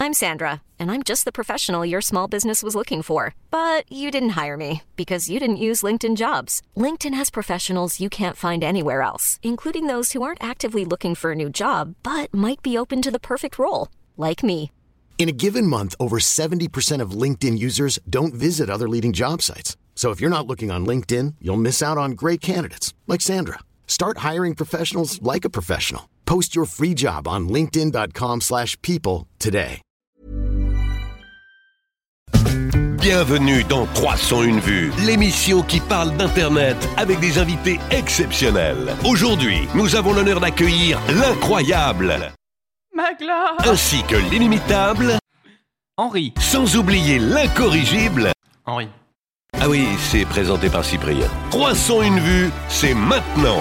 I'm Sandra, and I'm just the professional your small business was looking for. But you didn't hire me because you didn't use LinkedIn Jobs. LinkedIn has professionals you can't find anywhere else, including those who aren't actively looking for a new job, but might be open to the perfect role, like me. In a given month, over 70% of LinkedIn users don't visit other leading job sites. So if you're not looking on LinkedIn, you'll miss out on great candidates like Sandra. Start hiring professionals like a professional. Post your free job on linkedin.com/people today. Bienvenue dans 301 vues, l'émission qui parle d'Internet avec des invités exceptionnels. Aujourd'hui, nous avons l'honneur d'accueillir l'incroyable Magla ainsi que l'inimitable Henri. sans oublier l'incorrigible Henri. Ah oui, c'est présenté par Cyprien. 301 vues, c'est maintenant.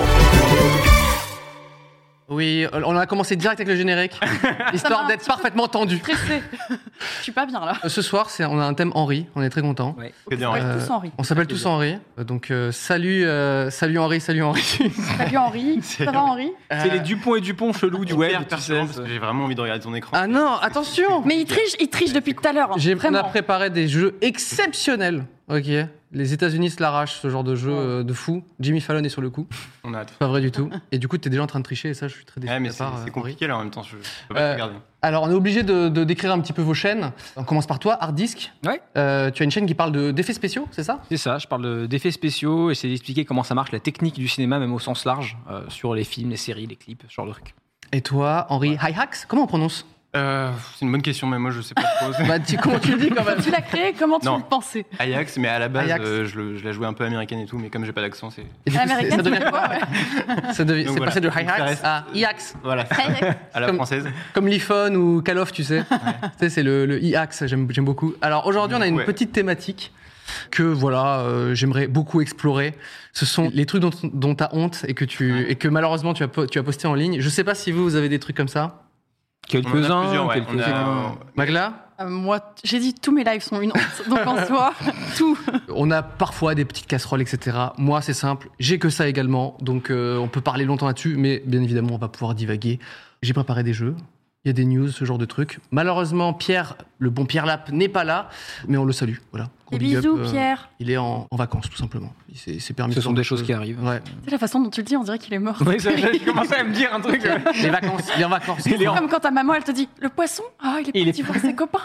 Oui, on a commencé direct avec le générique, histoire d'être parfaitement tendu. Stressé. Je suis pas bien là. Ce soir, on a un thème Henri, on est très contents. Ouais. On s'appelle tous Henri. On s'appelle tous Henri. Donc salut Henri, salut Henri. Salut Henri. Ça va Henri? C'est les Dupont et Dupont chelous du web, tu sais. Parce que j'ai vraiment envie de regarder ton écran. Ah non, attention. Mais il triche depuis tout à l'heure. On a Vraiment. préparé des jeux exceptionnels. Ok. Les États-Unis se l'arrachent, ce genre de jeu de fou. Jimmy Fallon est sur le coup. On a hâte. Pas vrai du tout. Et du coup, t'es déjà en train de tricher et ça, je suis très déçu. Ouais, mais de ta part, c'est Henri. compliqué là en même temps. Je peux pas te regarder. Alors, on est obligé de décrire un petit peu vos chaînes. On commence par toi, Hard Disk. Ouais. Tu as une chaîne qui parle d'effets spéciaux, c'est ça? C'est ça, je parle d'effets spéciaux, essayer d'expliquer comment ça marche, la technique du cinéma, même au sens large, sur les films, les séries, les clips, ce genre de trucs. Et toi, Henri, Hi-Hacks, comment on prononce? C'est une bonne question, mais moi je sais pas trop. Comment tu le dis quand même? Tu l'as créé, comment tu Non. le pensais? Ajax, mais à la base, Ajax. je la jouais un peu américaine et tout, mais comme j'ai pas d'accent, c'est. Et du coup, Américaine, ça devient c'est quoi, ouais. C'est voilà. passé de Donc, ça Hi-Hacks reste- à I-Hacks. Voilà, à la Comme- française. Comme l'iPhone ou Call of, tu sais. Tu sais, c'est le I-Hacks, j'aime beaucoup. Alors aujourd'hui, on a une Ouais. petite thématique que j'aimerais beaucoup explorer. Ce sont les trucs dont tu as honte et que malheureusement tu as posté en ligne. Je sais pas si vous avez des trucs comme ça. On en a plusieurs, ouais. Quelques-uns. Magla? Moi, j'ai dit tous mes lives sont une honte. Donc en soi, tout. On a parfois des petites casseroles, etc. Moi, c'est simple. J'ai que ça également. Donc, on peut parler longtemps là-dessus. Mais bien évidemment, on va pouvoir divaguer. J'ai préparé des jeux. Il y a des news, ce genre de trucs. Malheureusement, Pierre, le bon Pierre Lap, n'est pas là. Mais on le salue. Voilà. Des Gros big up, bisous, Pierre. Il est en vacances, tout simplement. Il s'est permis Ce ce sont genre des de choses qui arrivent. Ouais. C'est la façon dont tu le dis, on dirait qu'il est mort. Oui, j'ai commencé à me dire un truc. Les vacances. Il est en vacances. Comme quand ta maman, elle te dit le poisson, il est parti voir ses copains.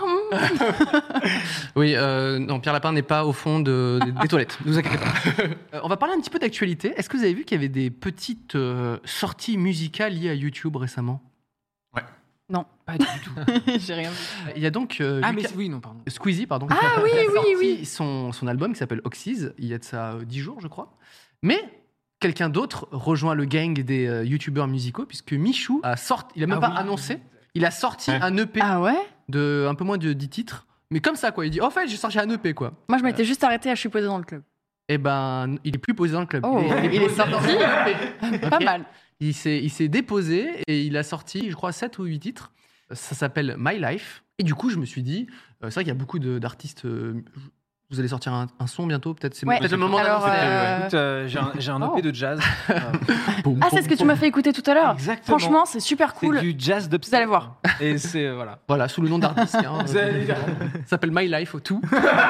Oui, non, Pierre Lapin n'est pas au fond des toilettes. Ne vous inquiétez pas. On va parler un petit peu d'actualité. Est-ce que vous avez vu qu'il y avait des petites sorties musicales liées à YouTube récemment? Non, Pas du tout. j'ai rien vu. Il y a donc Ah, mais Lucas- oui, non, pardon. Squeezie, pardon. Ah oui, qui a oui, sorti oui. son album qui s'appelle Oxys. Il y a de ça 10 jours, je crois. Mais quelqu'un d'autre rejoint le gang des youtubeurs musicaux puisque Michou a sorti. Il a même pas annoncé. Il a sorti un EP Ah ouais? de un peu moins de 10 titres. Mais comme ça, quoi. Il dit, en fait, j'ai sorti un EP, quoi. Moi, je m'étais juste arrêtée à je suis posée dans le club. Eh ben, il est plus posé dans le club. Oh, il est posé dans sorti. un EP. Pas Ok. mal. Il s'est déposé et il a sorti, je crois, 7 ou 8 titres. Ça s'appelle My Life. Et du coup, je me suis dit, c'est vrai qu'il y a beaucoup d'artistes. Vous allez sortir un son bientôt, peut-être. C'est Ouais. peut-être le moment Alors, d'annoncer. Écoute, j'ai un Oh. EP de jazz. Boum, Ah, c'est boum, ce que tu boum. m'as fait écouter tout à l'heure. Exactement. Franchement, c'est super cool. C'est du jazz Vous dubstep. allez voir. Et c'est, voilà. Voilà, sous le nom d'artiste. Hein, Vous allez voir. ça s'appelle My Life, tout.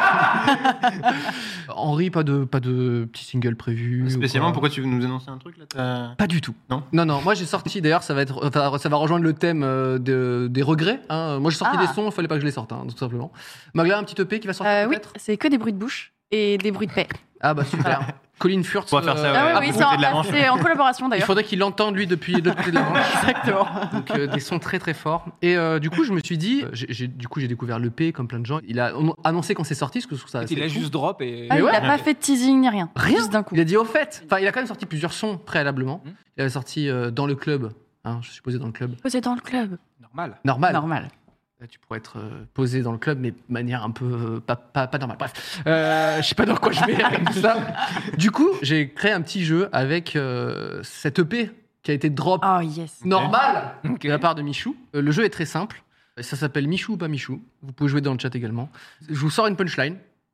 Henri, pas de petit single prévu. ou Spécialement, quoi? pourquoi tu veux nous annoncer un truc là? Pas du tout. Non. Non, moi j'ai sorti, d'ailleurs, ça va rejoindre le thème des regrets. Hein. Moi j'ai sorti Ah. des sons, il fallait pas que je les sorte, hein, tout simplement. Magla, un petit EP qui va sortir Oui, peut-être? c'est que des bruits de bouche et des bruits de paix. Ah bah super. Colin Furth. On va faire ça, ouais. Ah à oui, côté de la Manche. c'est en collaboration Il d'ailleurs. faudrait qu'il l'entende lui depuis de l'autre côté de la Manche. Exactement. Donc des sons très très forts. Et du coup, je me suis dit, j'ai découvert l'EP comme plein de gens. Il a annoncé quand c'est sorti, parce que je trouve ça assez Il a fou. juste drop et. Ah, il ouais. n'a pas fait de teasing ni rien. Rien. Juste d'un coup. Il a dit au fait. Enfin, il a quand même sorti plusieurs sons préalablement. Il avait sorti dans le club. Hein, je suis posé dans le club. Posé dans le club. Normal. Normal. Normal. Là, tu pourrais être posé dans le club, mais de manière un peu pas normale. Bref, je sais pas dans quoi je vais avec tout ça. Du coup, j'ai créé un petit jeu avec cette EP qui a été drop Oh yes. normal Ok. de la part de Michou. Le jeu est très simple. Ça s'appelle Michou ou pas Michou. Vous pouvez jouer dans le chat également. Je vous sors une punchline.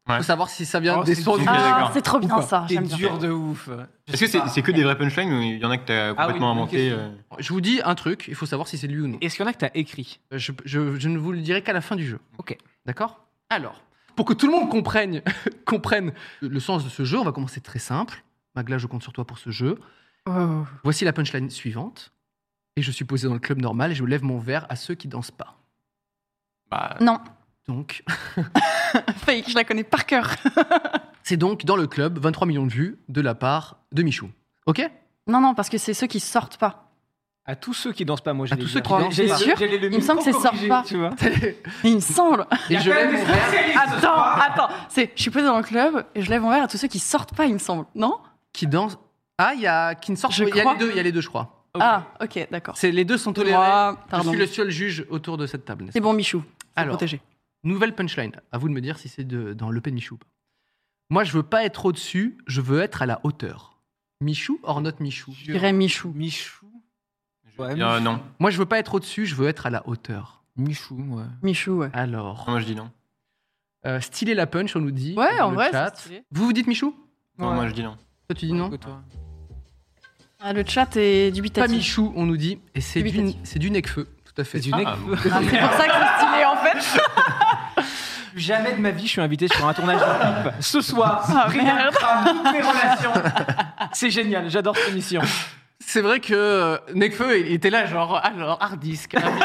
Faut savoir si ça vient Oh, des c'est sources dur. du Ah, c'est trop Ou bien pas. ça. C'est J'aime bien. dur de ouf. Est-ce que c'est que des vrais punchlines ou il y en a que t'as complètement bonne inventé question. Je vous dis un truc, il faut savoir si c'est lui ou non. Est-ce qu'il y en a que t'as écrit? Je ne vous le dirai qu'à la fin du jeu. Ok. D'accord? Alors, pour que tout le monde comprenne le sens de ce jeu, on va commencer très simple. Magla, je compte sur toi pour ce jeu. Oh. Voici la punchline suivante. Et je suis posé dans le club normal et je lève mon verre à ceux qui dansent pas. Bah, Non, Donc, fake, je la connais par cœur. c'est donc dans le club 23 millions de vues de la part de Michou. Ok? Non, parce que c'est ceux qui sortent pas. À tous ceux qui dansent pas, moi j'ai À tous ceux qui dansent T'es pas. sûr Il me semble que c'est sort pas. Tu vois. Il me semble. Et je lève mon verre Attends. Je suis posée dans le club et je lève mon verre à tous ceux qui sortent pas, il me semble. Non qui dansent. Ah, il y a qui ne sortent Je pas. Il y a crois. les deux, il y a les deux, je crois. Ah, ok, d'accord. Les deux sont tolérés. Moi, Je pardon. suis le seul juge autour de cette table. n'est-ce C'est bon, Michou. C'est Alors. protégé. Nouvelle punchline. À vous de me dire si c'est dans l'EP de Michou ou pas. Moi, je veux pas être au-dessus, je veux être à la hauteur. Michou or not Michou? Je dirais Michou. Michou. Ouais, non. Moi, je veux pas être au-dessus, je veux être à la hauteur. Michou, ouais. Michou, ouais. Alors, Moi je dis non. stylé la punch, on nous dit. Ouais, dans en le vrai, chat. c'est stylé. Vous dites Michou? Non, Ouais. moi je dis non. Toi, tu dis non? Toi. Ah, le chat est Pas dubitatif. Michou, on nous dit. Et c'est Dubitatif. du Necfeu, tout à fait. C'est du nec. Ah, Ah, c'est pour ça que c'est stylé, en fait. Jamais de ma vie je suis invité sur un tournage de clip. Ce soir, Ah, rien merde. crame toutes mes relations. C'est génial, j'adore cette émission. C'est vrai que Necfeu, il était là, genre, alors, hard disk. invité,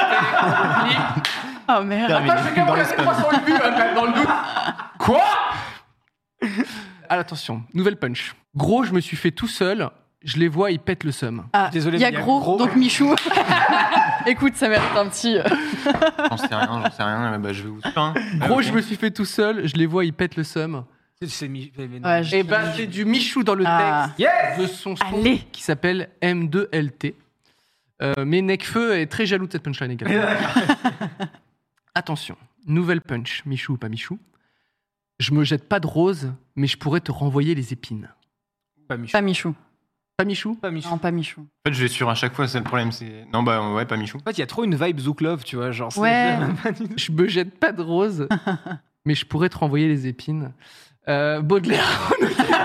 Oh merde. Terminé. Attends, je vais quand même regarder 308 vues, dans le doute. Quoi? Alors, attention, nouvelle punch. Gros, je me suis fait tout seul. Je les vois, ils pètent le seum. Ah, Désolé, il y a mais il y a gros, gros. donc Michou. Écoute, ça mérite un petit. J'en sais rien. Bah, je vais vous suivre. Hein. Gros, ok. je me suis fait tout seul. Je les vois, ils pètent le seum. C'est Ouais, Et ben, c'est du Michou dans le Ah. texte de son son Allez. qui s'appelle M2LT. Mais Necfeu est très jaloux de cette punchline également. Attention, nouvelle punch. Michou ou pas Michou? Je me jette pas de rose, mais je pourrais te renvoyer les épines. Pas Michou. Pas Michou. Pas Michou? Pas Michou. Non, pas Michou. En fait, je vais sur à chaque fois, c'est le problème. C'est non, bah ouais, pas Michou. En fait, il y a trop une vibe Zouk Love, tu vois, genre. c'est- Ouais. Je me jette pas de rose, mais je pourrais te renvoyer les épines. Baudelaire.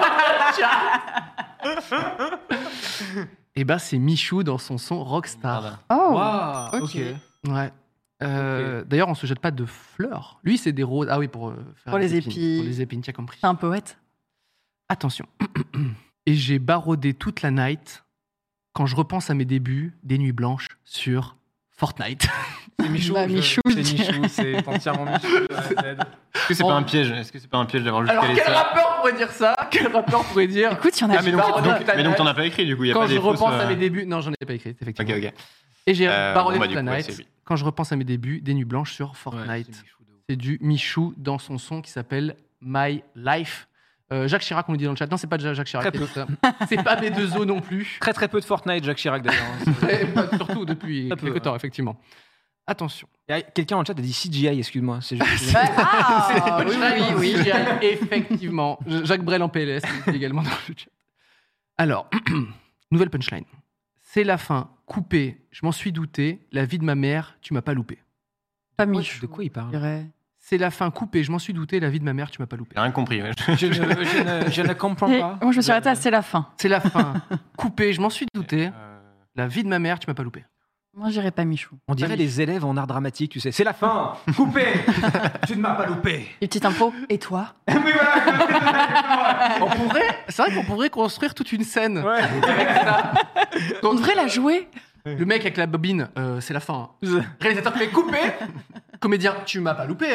Et ben c'est Michou dans son son Rockstar. Oh. Waouh, ok. Ouais. D'ailleurs, on se jette pas de fleurs. Lui, c'est des roses. Ah oui, pour faire Pour les épines. Pour les épines, tu as compris. C'est un poète. Attention. Et j'ai barodé toute la night quand je repense à mes débuts des nuits blanches sur Fortnite. C'est Michou. Bah, Michou, c'est je dirais. Michou, c'est entièrement Michou. Est-ce que c'est pas un piège? Est-ce que c'est pas un piège d'avoir juste Alors, calé quel ça? rappeur pourrait dire ça? Quel rappeur pourrait dire Écoute, il y en a. Ah, mais donc, barodé donc, toute la mais donc night t'en as pas écrit du coup. Y a quand pas je des fausses, repense à mes débuts. Non, j'en ai pas écrit, effectivement. Ok. Et j'ai barodé bon, bah, toute la du coup, ouais, night c'est lui. quand je repense à mes débuts des nuits blanches sur Fortnite. C'est du Michou dans son son qui s'appelle My Life. Jacques Chirac, on nous dit dans le chat. Non, c'est pas déjà Jacques Chirac. Très peu. qui a dit ça. C'est pas B2O non plus. Très très peu de Fortnite, Jacques Chirac d'ailleurs. Et pas- surtout depuis Très peu, quelques temps, ouais. effectivement. Attention. Il y a quelqu'un dans le chat a dit CGI, excuse-moi. C'est juste. Ah, oui. Effectivement. Jacques Brel en PLS il dit également dans le chat. Alors, nouvelle punchline. C'est la fin. Coupé. Je m'en suis douté. La vie de ma mère, tu m'as pas loupé. Pas Michou. De quoi il Je parle dirais. C'est la fin. Coupé. Je m'en suis douté. La vie de ma mère, tu m'as pas loupé. J'ai rien compris. Ouais. je ne comprends Et pas. moi, je me suis arrêtée à c'est la fin. C'est la fin. Coupé. Je m'en suis douté. La vie de ma mère, tu m'as pas loupé. Moi, je dirais pas Michou. On dirait les élèves en art dramatique, tu sais. C'est la fin. Coupé. Tu ne m'as pas loupé. Les petites impôts. Et toi? C'est vrai qu'on pourrait construire toute une scène Ouais. avec ça. On devrait la jouer. Le mec avec la bobine, c'est la fin. Réalisateur fait couper. Comédien, tu m'as pas loupé.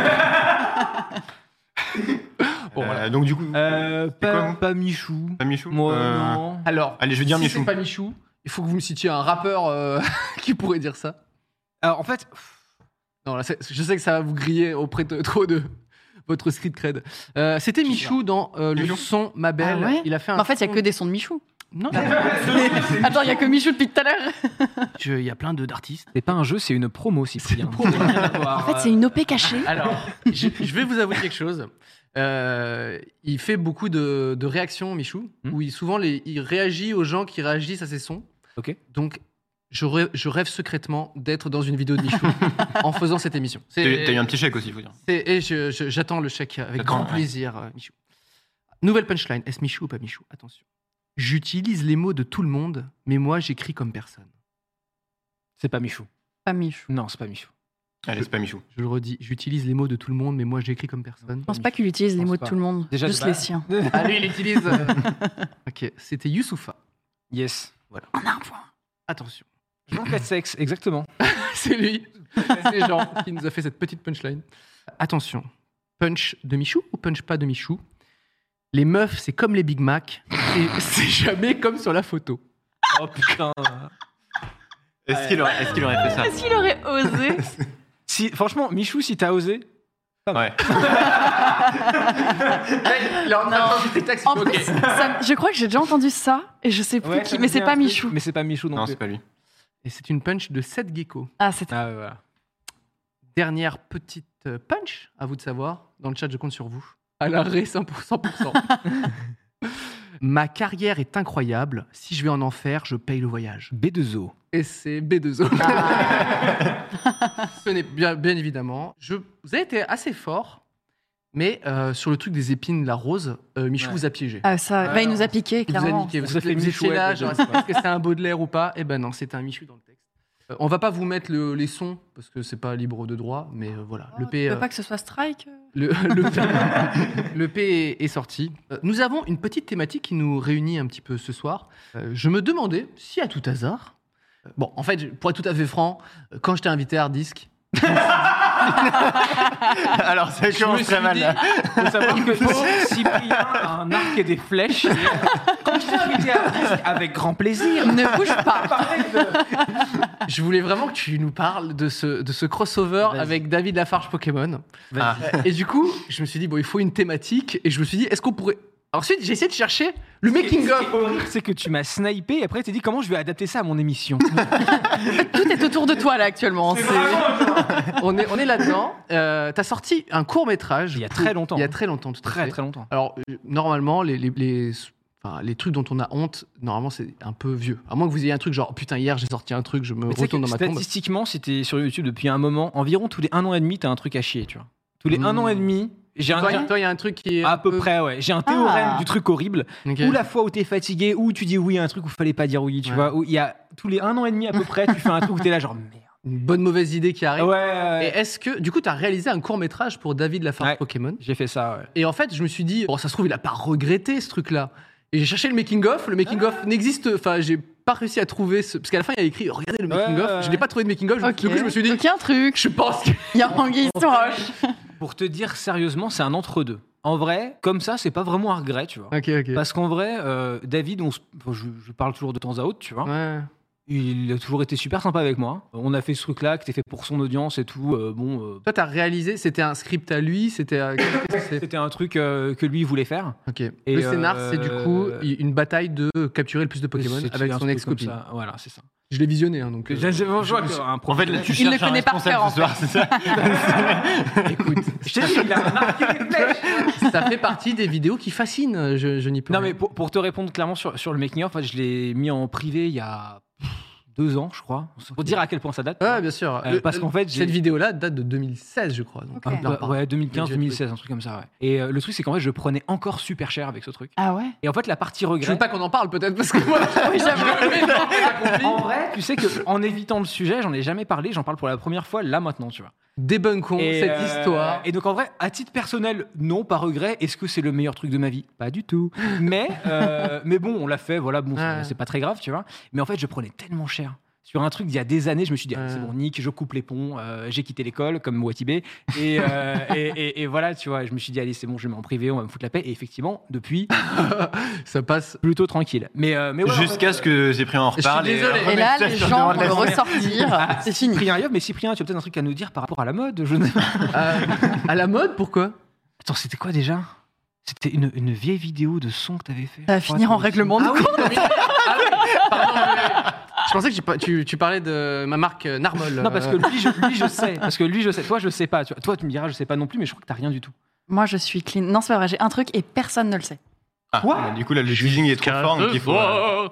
Bon, voilà. Donc du coup, quoi, Pas Michou. pas Michou. Moi, non. Alors, Allez, je vais dire si Michou. c'est pas Michou, il faut que vous me citiez un rappeur qui pourrait dire ça. Alors, en fait, Non, là, je sais que ça va vous griller auprès de trop de votre street cred. C'était Michou dans le Michou. son Ma Belle. Ah ouais Il a fait un Mais en fait, il y a son- que des sons de Michou. Non, Attends, il y a que Michou depuis tout à l'heure. il y a plein d'artistes. c'est pas un jeu, c'est une promo, Cyprien. En fait, c'est une OP cachée. Alors, je vais vous avouer quelque chose. Il fait beaucoup de réactions, Michou, où souvent il réagit aux gens qui réagissent à ses sons. Ok. Donc, je rêve secrètement d'être dans une vidéo de Michou en faisant cette émission. T'as eu un petit chèque aussi, il faut dire. Et j'attends le chèque avec grand plaisir, Michou. Nouvelle punchline. Est-ce Michou ou pas Michou? Attention. J'utilise les mots de tout le monde, mais moi, j'écris comme personne. C'est pas Michou. Pas Michou. Non, c'est pas Michou. Allez, c'est pas Michou. Je le redis. J'utilise les mots de tout le monde, mais moi, j'écris comme personne. Je pense pas qu'il utilise les pense mots de pas. tout le monde, Déjà, juste de les base. siens. Ah, lui, il utilise. Ok, c'était Youssoufa. Yes. On a un point. Attention. Jean Sexe, exactement. C'est lui. C'est Jean qui nous a fait cette petite punchline. Attention. Punch de Michou ou punch pas de Michou? Les meufs, c'est comme les Big Mac. Et c'est jamais comme sur la photo. Oh putain. Est-ce qu'il aurait fait ça? Est-ce qu'il aurait osé? Si, franchement, Michou, si t'as osé. Ouais. Il est en train de changer ses textes, En ok. plus, je crois que j'ai déjà entendu ça et je sais plus qui, mais c'est pas Michou. Mais c'est pas Michou non, Non, plus. c'est pas lui. Et c'est une punch de Seth Gecko. Ah, c'était. Ah ouais, voilà. Dernière petite punch, à vous de savoir. Dans le chat, je compte sur vous. À l'arrêt, 100%. Ma carrière est incroyable. Si je vais en enfer, je paye le voyage. B2O. Et c'est B2O. Ce n'est bien évidemment. Vous avez été assez fort, mais sur le truc des épines, la rose, Michou Ouais. vous a piégé. Ah, ça, Ouais, il non. nous a piqué, Il vous a clairement. niqué. Vous avez fait Vous étiez Michouette, là, les genre, deux. est-ce que c'est un Baudelaire ou pas? Eh ben non, c'était un Michou dans le texte. On va pas vous mettre les sons parce que c'est pas libre de droit, mais voilà. Oh, tu veux pas que ce soit strike? Le P est sorti. Nous avons une petite thématique qui nous réunit un petit peu ce soir. Je me demandais si à tout hasard. Bon, en fait, pour être tout à fait franc, quand je t'ai invité à Hard Disk, Alors, ça je me commence suis très mal dit- là. Faut savoir que Cyprien a un arc et des flèches. Quand je t'ai invité à disque, avec grand plaisir. Ne bouge pas. je voulais vraiment que tu nous parles de ce crossover Vas-y. avec David Lafarge Pokémon. Ah. Et du coup, je me suis dit, bon, il faut une thématique. Et je me suis dit, est-ce qu'on pourrait. Ensuite, j'ai essayé de chercher le making-of. C'est que tu m'as snipé et après tu t'es dit comment je vais adapter ça à mon émission. Tout est autour de toi, là, actuellement. On est là-dedans. T'as sorti un court-métrage. Il y a très longtemps. Il y a très longtemps, tout à fait. Très longtemps. Alors, normalement, les trucs dont on a honte, normalement, c'est un peu vieux. À moins que vous ayez un truc genre, putain, hier, j'ai sorti un truc, je me Mais tu sais retourne que dans ma tombe. statistiquement, si t'es sur YouTube depuis un moment, environ tous les 1 an et demi, t'as un truc à chier, tu vois. Tous les 1 an et demi, j'ai un Toi, il y a un truc qui est. à peu près, ouais. J'ai un théorème du truc horrible. Ok. Ou la fois où t'es fatigué, ou tu dis oui à un truc où fallait pas dire oui, tu Ouais. vois. Où il y a tous les 1 an et demi à peu près, tu fais un truc où t'es là genre merde. Une bonne mauvaise idée qui arrive. Ouais. Et est-ce que, du coup, t'as réalisé un court-métrage pour David Lafarge Ouais. Pokémon? J'ai fait ça, ouais. Et en fait, je me suis dit, bon, ça se trouve, il a pas regretté ce truc-là. Et j'ai cherché le making-of. Le making-of n'existe. Enfin, j'ai pas réussi à trouver ce. Parce qu'à la fin, il y a écrit, regardez le making-of. Ouais. Je n'ai pas trouvé de making-of. Ok. Du coup, je me suis dit, Donc, il y a un truc. je pense que. Il y a Anguille sur roche. Pour te dire sérieusement, c'est un entre-deux. En vrai, comme ça, c'est pas vraiment un regret, tu vois. Ok, ok. Parce qu'en vrai, David, je parle toujours de temps à autre, tu vois. Ouais. Il a toujours été super sympa avec moi. On a fait ce truc-là qui était fait pour son audience et tout. Toi, t'as réalisé, c'était un script à lui, c'était. C'était un truc que lui voulait faire. Ok. Et, le scénar, c'est du coup une bataille de capturer le plus de Pokémon C'était avec un son truc ex-copine. comme ça. Voilà, c'est ça. Je l'ai visionné, hein, donc. Je vois qu'un En fait, là, tu Il le cherches un connaît par responsable cœur, en ce soir, c'est ça? écoute, je t'ai dit, il a un arc et des flèches. ça fait partie des vidéos qui fascinent. Je n'y peux Non, rien. mais pour te répondre clairement sur le making-of, en fait, je l'ai mis en privé il y a 2 ans, je crois. Pour dire à quel point ça date. Ouais, bien sûr. Parce qu'en fait, j'ai- cette vidéo-là date de 2016, je crois. Donc, Ok. on en parle. Ouais, J'ai 2015-2016, un truc comme ça, ouais. Et le truc, c'est qu'en fait, je prenais encore super cher avec ce truc. Ah ouais? Et en fait, la partie Je veux regret. pas qu'on en parle peut-être parce que moi, Oui, j'avoue. En vrai, tu sais qu'en évitant le sujet, j'en ai jamais parlé, j'en parle pour la première fois là maintenant, tu vois. débunkons Et, cette histoire. Et donc en vrai, à titre personnel, non, pas regret. Est-ce que c'est le meilleur truc de ma vie? Pas du tout. Mais bon, on l'a fait, voilà, bon, Ouais. c'est pas très grave, tu vois. Mais en fait, je prenais tellement cher. Sur un truc d'il y a des années, je me suis dit, ah, c'est bon, Nick, je coupe les ponts, j'ai quitté l'école, comme Watibé. Et voilà, tu vois, je me suis dit, allez, c'est bon, je mets en privé, on va me foutre la paix. Et effectivement, depuis, Ça passe. plutôt tranquille. Mais ouais, Jusqu'à ce que Cyprien en Je suis reparle. désolé. Et là, remette ça les sur gens le vont devant le de la scène. ressortir. C'est fini. Cyprien, mais Cyprien, tu as peut-être un truc à nous dire par rapport à la mode, je ne sais pas. À la mode, pourquoi? Attends, c'était quoi déjà? C'était une vieille vidéo de son que t'avais fait. Ça va finir en règlement de compte. Pardon, je pensais que tu parlais de ma marque Narmol. Non, parce que lui, je sais. Parce que lui, je sais. Toi, je sais pas. Toi, tu me diras, je sais pas non plus, mais je crois que t'as rien du tout. Moi, je suis clean. Non, c'est pas vrai. J'ai un truc et personne ne le sait. Ah, Quoi bah, du coup, là, le teasing est trop fort, donc il faut.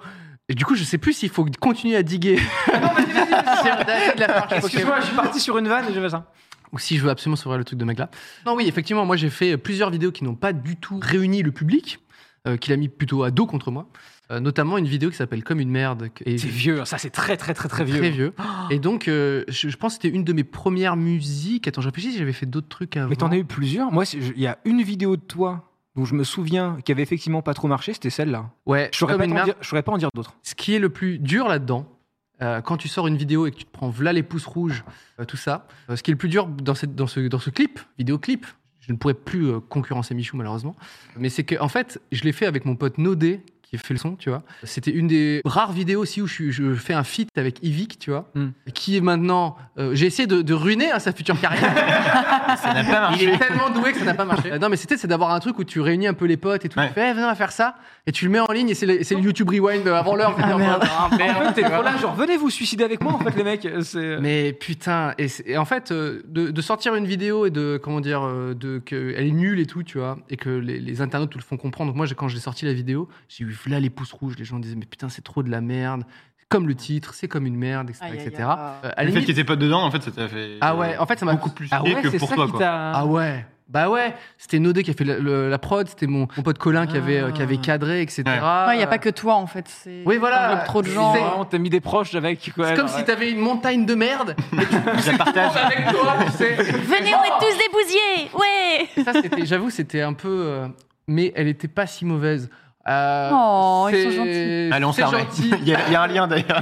Et du coup, je sais plus s'il faut continuer à diguer. Non, vas-y. excuse-moi, je suis parti sur une vanne et je fais ça. Ou si je veux absolument sauver le truc de mec là. Non, oui, effectivement, moi j'ai fait plusieurs vidéos qui n'ont pas du tout réuni le public, qu'il a mis plutôt à dos contre moi. Notamment une vidéo qui s'appelle Comme une merde. Et C'est vieux, ça c'est très vieux. très vieux. Et donc, je pense que c'était une de mes premières musiques. Attends, je réfléchis si j'avais fait d'autres trucs avant. Mais t'en as eu plusieurs. Moi, il y a une vidéo de toi dont je me souviens qui avait effectivement pas trop marché, c'était celle-là. Ouais, Je saurais Comme une merde. pas en dire d'autres. Ce qui est le plus dur là-dedans, quand tu sors une vidéo et que tu te prends v'là les pouces rouges, tout ça, ce qui est le plus dur dans ce clip, vidéoclip, je ne pourrais plus concurrencer Michou malheureusement, mais c'est que en fait, je l'ai fait avec mon pote Nodé, qui fait le son, tu vois. C'était une des rares vidéos aussi où je fais un feat avec Yvick, tu vois, qui est maintenant... j'ai essayé de ruiner sa future carrière. Ça n'a pas Il marché. est tellement doué que ça n'a pas marché. Non, mais c'est d'avoir un truc où tu réunis un peu les potes et tout. Ouais. Tu fais, viens, on va faire ça. Et tu le mets en ligne et c'est le YouTube Rewind avant l'heure. Ah, merde. En fait, t'es trop là, genre venez vous suicider avec moi en fait les mecs. Mais putain, et en fait, de sortir une vidéo et de, comment dire, qu'elle est nulle et tout, tu vois, et que les internautes te le font comprendre. Donc moi, quand j'ai sorti la vidéo, j'ai eu là les pouces rouges. Les gens disaient, mais putain, c'est trop de la merde. Comme le titre, c'est comme une merde, etc. Aïe, aïe, etc. aïe. À la Le fait limite- qu'il était pas dedans, en fait, ça t'a fait. Ah ouais, en fait, ça m'a beaucoup plus Ah chier ouais, que c'est pour ça toi, qui quoi. t'a. Ah ouais. Bah ouais, c'était Nodé qui a fait la prod, c'était mon pote Colin qui avait cadré, etc. Ouais. Ouais, il n'y a pas que toi, en fait. Oui, voilà. Ça englobe trop de gens. C'est- Vraiment, t'as mis des proches avec. Quoi, C'est comme genre, si t'avais une montagne de merde et tu Je la partage. avec toi, tu sais. Venez, on est tous des bousiers. Ouais. Ça, j'avoue, c'était un peu. Mais elle était pas si mauvaise. Oh, ils sont c'est- gentils. Allez, on c'est s'arrête. gentil. Il y a un lien d'ailleurs.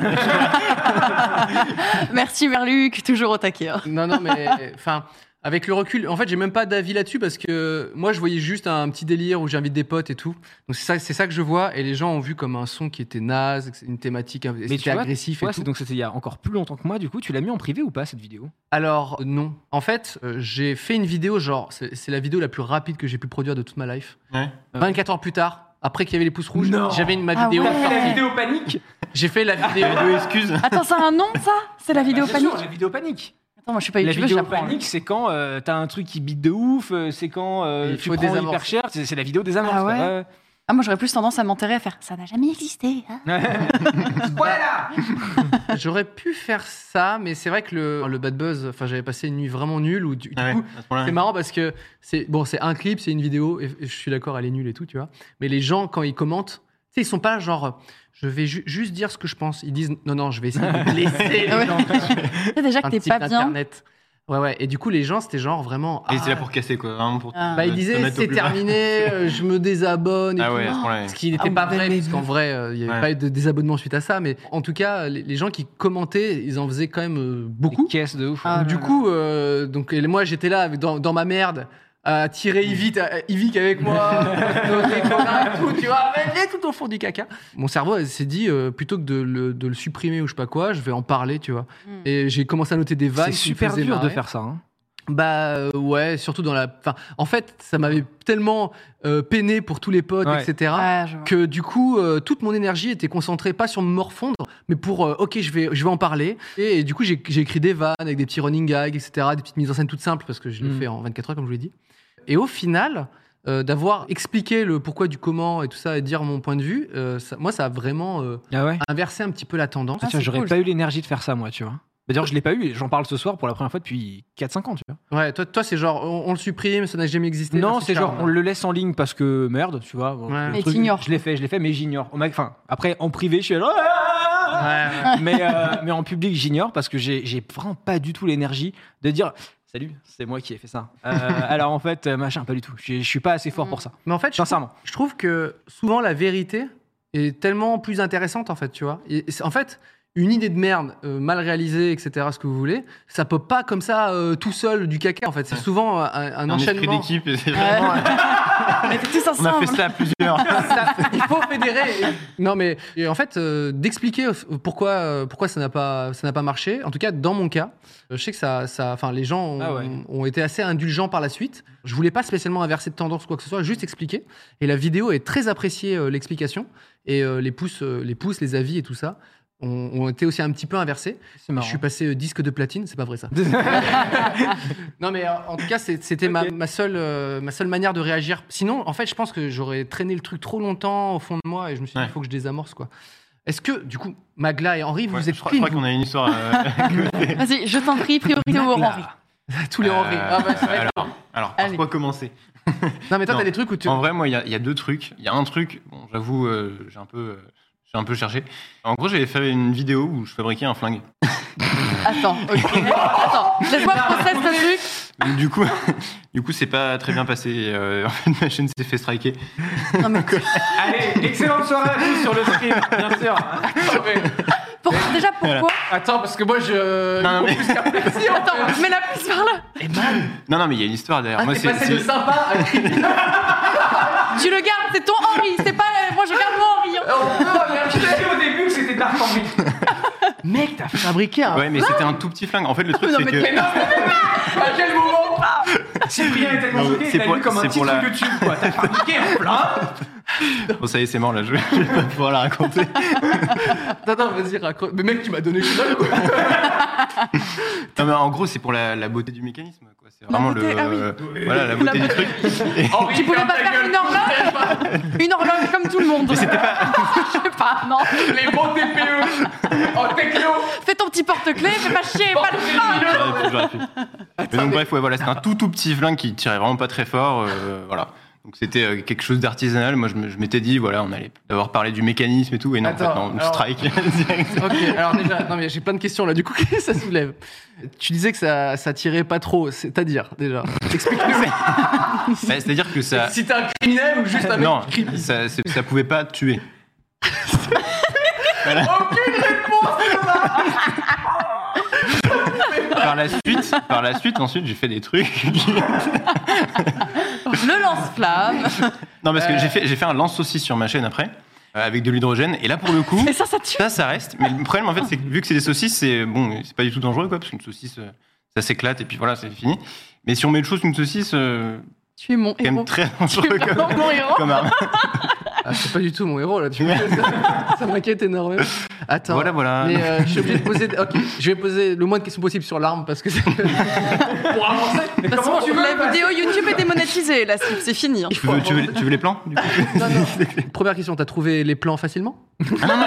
Merci Merluc, toujours au taquet. hein. Non, mais enfin, avec le recul, en fait, j'ai même pas d'avis là-dessus parce que moi, je voyais juste un petit délire où j'invite des potes et tout. Donc c'est ça que je vois, et les gens ont vu comme un son qui était naze, que c'est une thématique, Mais c'était tu vois, agressif et tout. donc c'était il y a encore plus longtemps que moi. Du coup, tu l'as mis en privé ou pas cette vidéo? Alors non, en fait, j'ai fait une vidéo genre, c'est la vidéo la plus rapide que j'ai pu produire de toute ma life. Ouais. 24 heures plus tard. Après qu'il y avait les pouces rouges, Non. j'avais ma Ah vidéo ouais. sortie. La vidéo panique. J'ai fait la vidéo. Vidéo excuse. Attends, ça a un nom, ça? C'est la vidéo Bien panique? sûr, la vidéo panique. Attends, moi je suis pas La youtubeuse, je vidéo l'apprends. panique, c'est quand t'as un truc qui bite de ouf, c'est quand Il tu faut prends désamorcer. hyper cher, c'est la vidéo des amorces. Ah ouais quoi. Ah, moi j'aurais plus tendance à m'enterrer à faire ça n'a jamais existé. hein. Voilà. J'aurais pu faire ça, mais c'est vrai que le bad buzz, enfin j'avais passé une nuit vraiment nulle où du Ah ouais, coup, à ce point-là. c'est marrant parce que c'est un clip, c'est une vidéo, et je suis d'accord, elle est nulle et tout, tu vois. Mais les gens, quand ils commentent, tu sais, ils sont pas genre, je vais juste dire ce que je pense. Ils disent, non, je vais essayer de blesser Ah ouais. les gens. Tu sais déjà que Un t'es type pas bien. d'Internet. Ouais. Et du coup, les gens, c'était genre vraiment. Et c'est là pour casser, quoi. Vraiment pour. Ah. Bah, ils te disaient, mettre au c'est plus bas. terminé, je me désabonne et Ah tout. ouais, à ce point-là. Ce qui n'était Ah, pas bordel, vrai, mais parce qu'en vrai, il n'y avait Ouais. pas eu de désabonnement suite à ça. Mais en tout cas, les gens qui commentaient, ils en faisaient quand même beaucoup. Des caisses de ouf. Ah, Donc, du là, là. coup, et moi, j'étais là dans ma merde à tirer Yvick avec moi, les Colin et tout, tu vois, mais tout au fond du caca. Mon cerveau elle s'est dit, plutôt que de le supprimer ou je sais pas quoi, je vais en parler, tu vois. Et j'ai commencé à noter des vannes. C'est qui me super faisaient dur de marrer. faire ça. Hein. Bah ouais, surtout dans la. Enfin, en fait, ça m'avait tellement peiné pour tous les potes, Ouais. etc. Ouais, je vois. Que du coup, toute mon énergie était concentrée pas sur me morfondre, mais pour ok, je vais en parler. Et du coup, j'ai écrit des vannes avec des petits running gags, etc., des petites mises en scène toutes simples parce que je l'ai fait en 24 heures, comme je vous l'ai dit. Et au final, d'avoir expliqué le pourquoi du comment et tout ça et dire mon point de vue, moi, ça a vraiment Ah ouais. inversé un petit peu la tendance. Ah, tu vois, c'est j'aurais cool, pas eu l'énergie de faire ça, moi, tu vois. D'ailleurs, je l'ai pas eu. J'en parle ce soir pour la première fois depuis 4-5 ans, tu vois. Ouais, toi, c'est genre, on le supprime, ça n'a jamais existé. Non, Enfin, c'est genre, charme. on le laisse en ligne parce que merde, tu vois. Bon, Ouais. le Mais truc, t'ignores. Je l'ai fait, mais j'ignore. Enfin, après, en privé, je suis là. Ouais. mais en public, j'ignore parce que j'ai vraiment pas du tout l'énergie de dire salut, c'est moi qui ai fait ça. Alors en fait, machin, pas du tout. Je suis pas assez fort pour ça. Mais en fait, Sincèrement. je trouve que souvent la vérité est tellement plus intéressante, en fait, tu vois. En fait, une idée de merde mal réalisée, etc., ce que vous voulez, ça peut pas comme ça tout seul du caca, en fait. C'est souvent un Un esprit enchaînement. d'équipe, et c'est Ouais. vraiment. On était tous On a ensemble. fait ça à plusieurs. Il faut fédérer. Non, mais et en fait, d'expliquer pourquoi ça n'a pas marché. En tout cas, dans mon cas, je sais que enfin, les gens ont été assez indulgents par la suite. Je voulais pas spécialement inverser de tendance ou quoi que ce soit, juste expliquer. Et la vidéo est très appréciée, l'explication et les pouces, les avis et tout ça ont été aussi un petit peu inversés. C'est marrant. Je suis passé disque de platine, c'est pas vrai ça. Non, mais en tout cas, c'était ma seule manière de réagir. Sinon, en fait, je pense que j'aurais traîné le truc trop longtemps au fond de moi et je me suis dit, Ouais. il faut que je désamorce, quoi. Est-ce que, du coup, Magla et Henri, vous êtes je crois clean, qu'on a une histoire. Vas-y, je t'en prie, priorité au Henri. tous les Henri. Ah bah, c'est vrai. Alors, par Allez. quoi commencer? Non, mais toi, Non. t'as des trucs où tu... En vrai, moi, il y a deux trucs. Il y a un truc, bon, j'avoue, j'ai un peu cherché. En gros, j'avais fait une vidéo où je fabriquais un flingue. Attends, ok. Attends, laisse-moi process le truc. Donc, du coup, c'est pas très bien passé. En fait, ma chaîne s'est fait striker. Non, mais Allez, excellente soirée à tous sur le stream, bien sûr. déjà, pourquoi Attends, parce que moi, je... Non, mais- Si, attends, mets la puce par là. Non, mais il y a une histoire derrière. Ah, Moi, t'es passé de sympa à... Tu le gardes, c'est ton Henri, c'est pas. Moi, je garde mon Henri. hein. Je disais au début que c'était Dark Henry. Mec, t'as fabriqué un... Ouais, mais c'était un tout petit flingue. En fait, le truc, Non, c'est mais que. À quel moment Cyprien était tellement Non, choqué, c'est il a pour- vu comme un c'est petit pour truc la- YouTube, quoi. T'as fabriqué un plein. Bon, ça y est, c'est mort là, je vais pas pouvoir la raconter. Attends, vas-y, raconte. Mais mec, tu m'as donné une balle, quoi. Non, mais en gros, c'est pour la beauté du mécanisme, quoi. C'est La vraiment beauté, ah Voilà, la beauté du truc. Et- Tu pouvais pas faire une horloge Une horloge comme tout le monde. Mais c'était pas. Je sais pas, non. Les bons TPE en techno. Fais ton petit porte-clés, fais pas chier, pas le flingue. J'aurais pu. Mais donc, bref, ouais, voilà, c'était un tout petit flingue qui tirait vraiment pas très fort. Voilà. Donc, c'était quelque chose d'artisanal. Moi, je m'étais dit, voilà, on allait d'abord parler du mécanisme et tout. Et non, Attends, en fait, non, alors- strike direct. Ok, alors déjà, non mais j'ai plein de questions là, du coup, que ça soulève. Tu disais que ça tirait pas trop, c'est-à-dire, déjà. Explique-nous. Bah, c'est-à-dire que ça. Si t'es un criminel ou juste un mec Non, qui... ça pouvait pas tuer. Aucune réponse. Par la suite, ensuite, j'ai fait des trucs. Le lance-flamme. Non, parce que j'ai fait un lance-saucisse sur ma chaîne après, avec de l'hydrogène. Et là, pour le coup, Et ça tue. ça reste. Mais le problème, en fait, c'est que vu que c'est des saucisses, c'est pas du tout dangereux, quoi, parce qu'une saucisse, ça s'éclate et puis voilà, c'est fini. Mais si on met de choses sur une saucisse, Tu es mon c'est quand même héros. très Tu dangereux es vraiment mon héros. comme arme. Ah, c'est pas du tout mon héros là, tu vois. Ça m'inquiète énormément. Attends. Voilà. Mais je suis obligé de poser. Ok, je vais poser le moins de questions possible sur l'arme parce que c'est. Pour avancer. De toute façon, la vidéo YouTube est démonétisée. Là, c'est fini. hein. Tu veux les plans du coup Non, non. Première question, t'as trouvé les plans facilement? Ah non,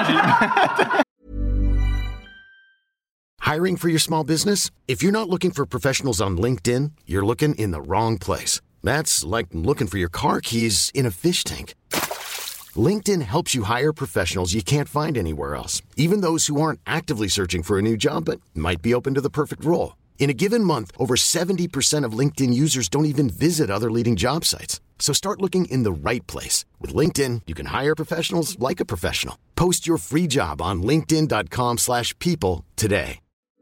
Hiring for your small business? If you're not looking for professionals on LinkedIn, you're looking in the wrong place. That's like looking for your car keys in a fish tank. LinkedIn helps you hire professionals you can't find anywhere else, even those who aren't actively searching for a new job but might be open to the perfect role. In a given month, over 70% of LinkedIn users don't even visit other leading job sites. So start looking in the right place. With LinkedIn, you can hire professionals like a professional. Post your free job on linkedin.com/people today.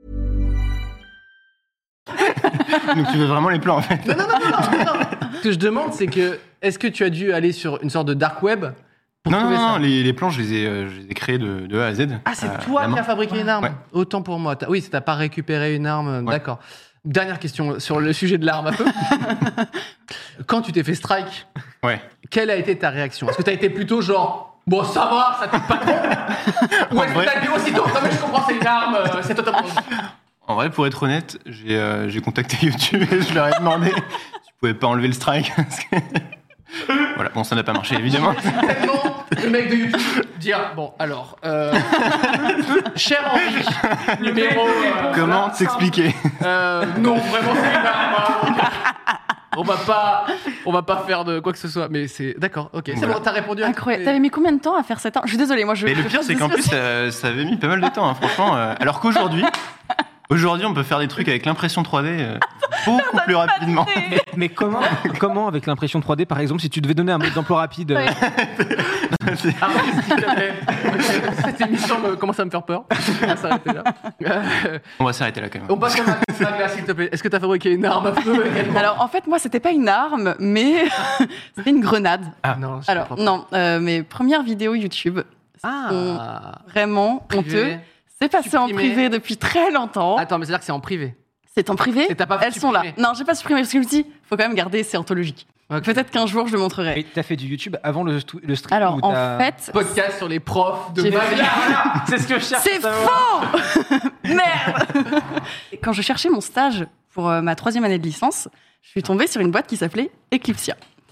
Donc tu veux vraiment les plans en fait. Non. Ce que je demande, c'est que est-ce que tu as dû aller sur une sorte de dark web pour trouver ça? Les plans, je les ai créés de A à Z. Ah, c'est toi la qui main. as fabriqué une arme. Ouais. Autant pour moi. Oui, t'as pas récupéré une arme. Ouais. D'accord. Dernière question sur le sujet de l'arme un peu. Quand tu t'es fait strike, Ouais. quelle a été ta réaction? Est-ce que t'as été plutôt genre bon ça va, ça pique pas trop? Ou est-ce que vrai- t'as dit aussitôt non mais je comprends c'est une arme, c'est totalement. En vrai, pour être honnête, j'ai contacté YouTube et je leur ai demandé si je pouvais pas enlever le strike. Parce que... Voilà, bon, ça n'a pas marché évidemment. Tellement le mec de YouTube dire bon alors cher Henri numéro Comment t'expliquer? non vraiment c'est une arme hein. on va pas faire de quoi que ce soit mais c'est d'accord ok c'est Voilà. bon t'as répondu à Incroyable. T'avais mis combien de temps à faire cette arme? Je suis désolée, moi je. Mais le je pire, pose c'est des qu'en plus, questions. ça avait mis pas mal de temps, hein, franchement. Alors qu'aujourd'hui, on peut faire des trucs avec l'impression 3D beaucoup plus rapidement. Mais comment avec l'impression 3D, par exemple, si tu devais donner un mode d'emploi rapide Ouais. arrête s'il te plaît. Cette émission commence à me faire peur on va s'arrêter là On va s'arrêter là quand même. on passe à Magla s'il te plaît est-ce que t'as fabriqué une arme à feu également? Alors en fait, moi, c'était pas une arme, mais c'était une grenade. non je Alors comprends pas. non, mes premières vidéos YouTube sont vraiment Privé. honteux. C'est passé en Supprimé. privé depuis très longtemps. Attends mais c'est-à-dire que c'est en privé. C'est en privé. Et t'as pas Elles sont là. supprimé. Non, j'ai pas supprimé parce que je me dis, faut quand même garder, c'est anthologique. Ok. Peut-être qu'un jour je le montrerai. Mais t'as fait du YouTube avant le stream Alors ou en t'as- fait, Podcast sur les profs de J'ai Magla. fait- c'est ce que je cherche. c'est à savoir. faux. Merde. Quand je cherchais mon stage pour ma 3e année de licence, je suis tombée sur une boîte qui s'appelait Eclipsia.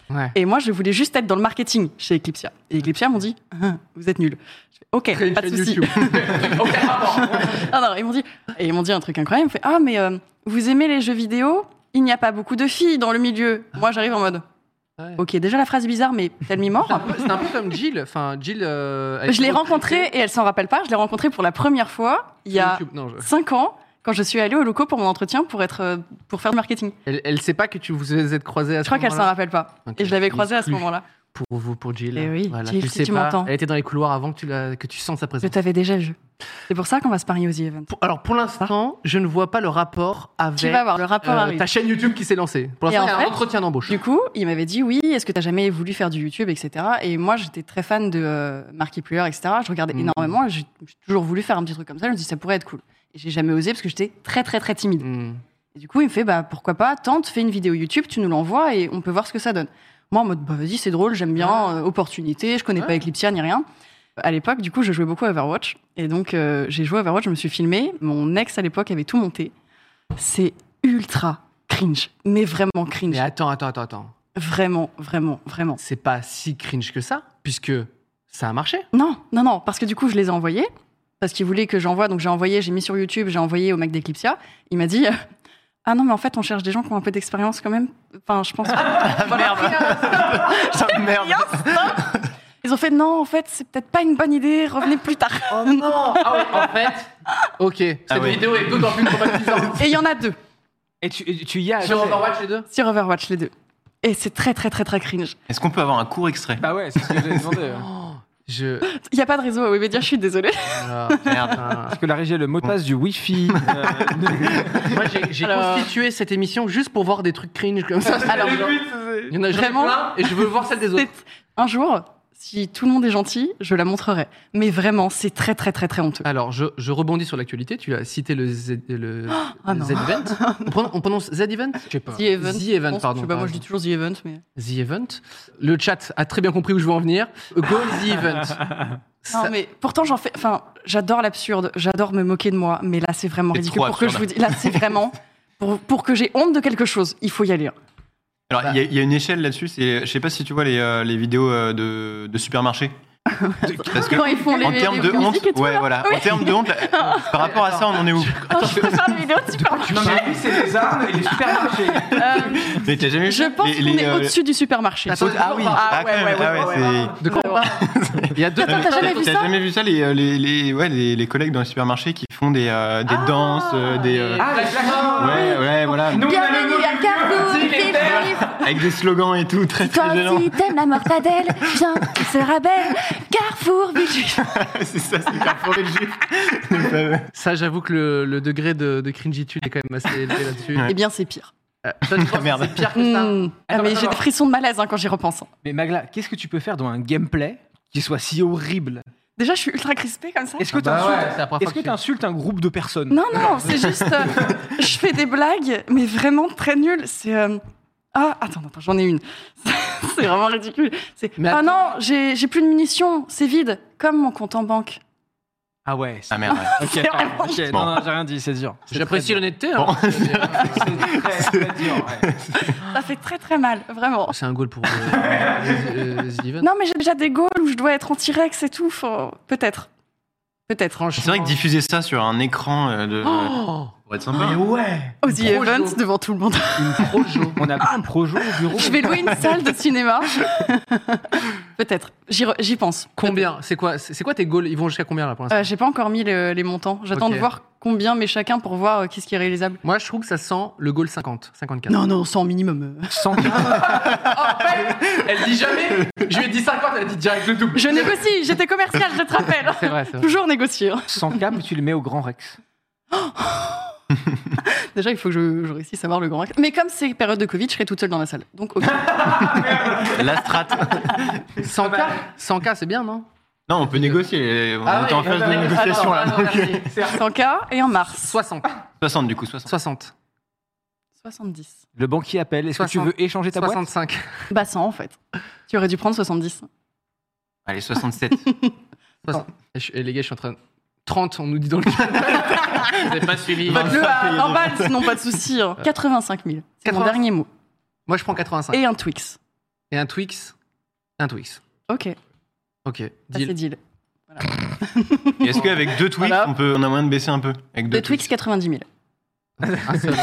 Ouais. Et moi, je voulais juste être dans le marketing chez Eclipsia. Et Eclipsia m'ont dit, vous êtes nuls. Je fais, ok, Créer une pas de chaîne souci. YouTube. Aucun rapport. Non, ils m'ont dit un truc incroyable. Ils m'ont fait, vous aimez les jeux vidéo? Il n'y a pas beaucoup de filles dans le milieu. Moi, j'arrive en mode, Ouais. ok, déjà la phrase est bizarre, mais tell me more. C'est un peu comme Jill. Enfin, Jill. Je l'ai rencontrée et elle s'en rappelle pas. Je l'ai rencontrée pour la première fois il y a 5 ans quand je suis allée au locaux pour mon entretien pour faire du marketing. Elle sait pas que vous êtes croisés à ce Je crois qu'elle s'en moment-là. rappelle pas. Ok. Et je l'avais croisée à ce Exclu. moment-là. Pour Jill. Eh oui, Voilà, Jill, tu si sais tu pas. m'entends. Elle était dans les couloirs avant que tu sens sa Je présence. t'avais déjà vu. C'est pour ça qu'on va se parier aux The Event. Alors pour l'instant, je ne vois pas le rapport avec Tu vas voir, le rapport arrive. ta chaîne YouTube qui s'est lancée. Pour Et l'instant, il y en a un fait, entretien d'embauche. Du coup, il m'avait dit oui, est-ce que tu as jamais voulu faire du YouTube, etc. Et moi, j'étais très fan de Markiplier, etc. Je regardais énormément. J'ai toujours voulu faire un petit truc comme ça. Je me dis ça pourrait être cool. Et j'ai jamais osé parce que j'étais très, très, très timide. Et du coup, il me fait pourquoi pas, tente, fais une vidéo YouTube, tu nous l'envoies et on peut voir ce que ça donne. Moi, en mode vas-y, c'est drôle, j'aime bien, opportunité, je connais pas Eclipsia ni rien. À l'époque, du coup, je jouais beaucoup à Overwatch. Et donc, j'ai joué à Overwatch, je me suis filmée. Mon ex, à l'époque, avait tout monté. C'est ultra cringe. Mais vraiment cringe. Mais attends. Vraiment, vraiment, vraiment. C'est pas si cringe que ça, puisque ça a marché. Non, parce que du coup, je les ai envoyés. Parce qu'il voulait que j'envoie. Donc, j'ai mis sur YouTube, j'ai envoyé au mec d'Eclipsia. Il m'a dit ah non, mais en fait, on cherche des gens qui ont un peu d'expérience quand même. Enfin, je pense que. Merde. Ils ont fait non, en fait, c'est peut-être pas une bonne idée, revenez plus tard. Oh non. Ah oui, en fait. Ok. Cette vidéo est d'autant plus traumatisante. Et il y en a 2 Et tu y as. Sur Overwatch les deux. sur Overwatch, les 2. Et c'est très, très, très, très cringe. Est-ce qu'on peut avoir un court extrait? Bah ouais, c'est ce que j'avais demandé. Je. Il n'y a pas de réseau à Webedia, je suis désolée. Voilà. Merde. Parce que la régie a le mot de passe du Wi-Fi. Moi, j'ai Alors- constitué cette émission juste pour voir des trucs cringe comme ça. Alors, Il y en a Vraiment plein et je veux voir celle des autres. un jour, si tout le monde est gentil, je la montrerai. Mais vraiment, c'est très, très, très, très honteux. Alors, je rebondis sur l'actualité. Tu as cité le Ah non. Z-Event. On prononce Z-Event? Je sais pas. The Event. The Event, je pense. pardon. Je sais pas, moi, je dis toujours The Event, mais. The Event. Le chat a très bien compris où je veux en venir. Go The Event. Non, mais pourtant, j'adore l'absurde, j'adore me moquer de moi, mais là, c'est vraiment C'est ridicule. trop Pour que je absurde. vous dise, là, c'est vraiment. Pour que j'ai honte de quelque chose, il faut y aller. Alors, il y a une échelle là-dessus. Je sais pas si tu vois les vidéos de supermarché. Parce que Quand ils font les en termes de honte, musiques et tout, ouais, là. voilà. Oui. En termes de honte, par rapport à ça, on en est où? Je peux faire des vidéos de supermarché. Non, mais lui, c'est les armes et les supermarchés. Mais t'as jamais vu Je pense qu'on est au-dessus du supermarché. Attends, Ah oui. Ah ouais, c'est. De quoi on parle? Il y a deux. Attends, t'as jamais vu T'as ça jamais vu ça, les collègues dans les supermarchés qui font des danses, des. Ah, la classe. Ouais, voilà. Nous, on a le Bienvenue à Carrefour, Dis les terres. Avec des slogans et tout, très très gênant. t'aimes la mortadelle, viens, il sera belle. Carrefour, Villejuif. C'est ça, c'est Carrefour et le Juif. Ça, j'avoue que le degré de cringitude est quand même assez élevé là-dessus. Ouais. Eh bien, c'est pire. Toi, tu penses que Merde. c'est pire que ça? Mais j'ai attends. des frissons de malaise quand j'y repense. Mais Magla, qu'est-ce que tu peux faire dans un gameplay qui soit si horrible? Déjà, je suis ultra crispée comme ça. Est-ce que bah ouais, c'est la première fois est-ce que que tu- t'insultes un groupe de personnes? Non, c'est juste. Je fais des blagues, mais vraiment très nulles. C'est. Ah, attends, j'en ai une. C'est vraiment ridicule. C'est. Mais Ah attends. non, j'ai plus de munitions, c'est vide, comme mon compte en banque. Ah ouais. Ah merde, ouais. Ok, pardon, ok, Bon. non, j'ai rien dit, c'est dur. C'est J'apprécie très dur. l'honnêteté. Hein. C'est très dur, ouais. Ça fait très très mal, vraiment. C'est un goal pour The Event. Non, mais j'ai déjà des goals où je dois être en T-Rex et tout. Peut-être. Franchement. C'est vrai que diffuser ça sur un écran Oh, pourrait être sympa. Mais ouais. Aux The Projo. Event devant tout le monde. une projo. On a pas un projo au bureau. Je vais louer une salle de cinéma. Peut-être. J'y pense. Combien? C'est quoi tes goals? Ils vont jusqu'à combien là pour l'instant? J'ai pas encore mis les montants. J'attends Ok. de voir combien met chacun pour voir qu'est-ce qui est réalisable. Moi, je trouve que ça sent le goal 50, 54. Non, 100 minimum. 100 Elle dit jamais. Je lui ai dit 50, elle a dit direct le double. Je négocie, j'étais commerciale, je te rappelle. C'est vrai, c'est vrai. Toujours négocier. 100K, mais tu le mets au Grand Rex. Déjà, il faut que je réussisse à voir le grand acte. Mais comme c'est période de Covid, je serai toute seule dans la salle. Donc, ok. La strat. 100K, c'est bien, non? Non, on peut négocier. On Ah est en phase de négociation là. Attends, donc, merci. 100K et en mars. 60. 60 du coup, 60. 60. 70. Le banquier appelle. Est-ce que tu 60. veux échanger ta boîte? 65. Bah 100 en fait. Tu aurais dû prendre 70. Allez, 67. 60. Et les gars, je suis en train de... 30, on nous dit dans le chat. Vous n'avez pas suivi. Faites-le à 1 balle, sinon pas de souci. 85 000. C'est mon 80. dernier mot. Moi, je prends 85. Et un Twix. Et un Twix. Ok, Ok. ça Deal. c'est deal. Et est-ce qu'avec 2 Twix, Voilà. on a moyen de baisser un peu avec De Twix, 90 000. Un seul.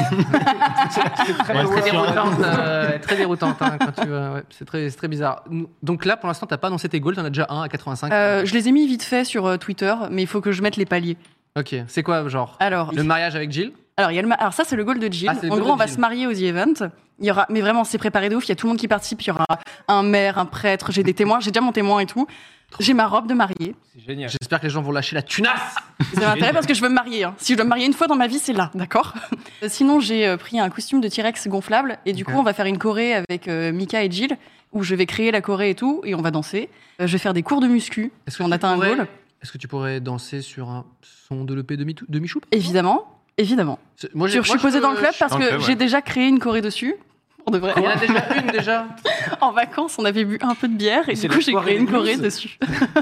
C'est très Ouais, Très c'est déroutante, très déroutante quand tu. Ouais, c'est très bizarre. Donc là, pour l'instant, t'as pas annoncé tes goals, t'en as déjà un à 85. Je les ai mis vite fait sur Twitter, mais il faut que je mette les paliers. Ok. C'est quoi, genre Alors, le mariage avec Jill? Alors, il y a alors ça, c'est le goal de Jill. Ah, c'est le En goal gros, on de va Jill. se marier aux The Event. Il y aura, mais vraiment, c'est préparé de ouf. Il y a tout le monde qui participe. Il y aura un maire, un prêtre. J'ai des témoins. J'ai déjà mon témoin et tout. J'ai ma robe de mariée. C'est génial. J'espère que les gens vont lâcher la tunasse. C'est m'intéresse parce que je veux me marier. Hein. Si je dois me marier une fois dans ma vie, c'est là, d'accord. Sinon, j'ai pris un costume de T-Rex gonflable et du coup, on va faire une choré avec Mika et Jill où je vais créer la choré et tout et on va danser. Je vais faire des cours de muscu parce qu'on atteint un goal. Est-ce que tu pourrais danser sur un son de l'EP de Michou? Évidemment. Moi, Je suis posée dans le club parce dans que le club, j'ai ouais. déjà créé une choré dessus. Pour de vrai. Il y en a déjà une déjà. En vacances, on avait bu un peu de bière et C'est du coup, la j'ai soirée créé une des choré blues. dessus.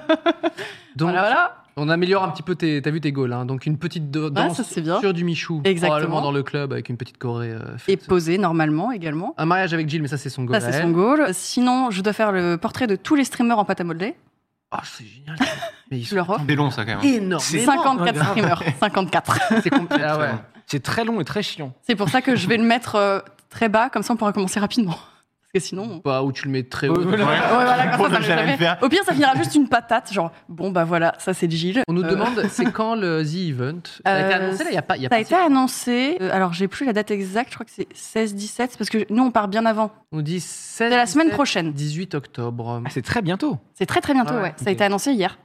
Donc, Voilà. on améliore un petit peu t'as vu tes goals, hein. Donc une petite danse ça, c'est bien. sur du Michou, Exactement. probablement dans le club avec une petite choré. Et faite. posée normalement également. Un mariage avec Jill, mais ça c'est son goal. Ça, à c'est elle. son goal. Sinon, je dois faire le portrait de tous les streamers en pâte à modeler. Ah, c'est génial. Mais ils Je leur offre. C'est long, ça, quand même. énormes. 54 streamers. 54. C'est ah ouais. C'est très long et très chiant. C'est pour ça que je vais le mettre très bas, comme ça on pourra commencer rapidement. Parce que sinon. Pas où tu le mets très haut. Voilà. Ouais, voilà, comme Pour ça, ne ça jamais jamais. le faire. Au pire, ça finira juste une patate. Genre, bon, bah voilà, ça c'est Jill. On nous demande c'est quand le The Event. Ça a été annoncé là, il y a pas. Ça a été annoncé. Alors, j'ai plus la date exacte. Je crois que c'est 16-17. Parce que nous, on part bien avant. On dit 16. C'est la semaine 17, prochaine. 18 octobre. Ah, c'est très bientôt. C'est très très bientôt, Ouais, ouais. Ça ok. a été annoncé hier.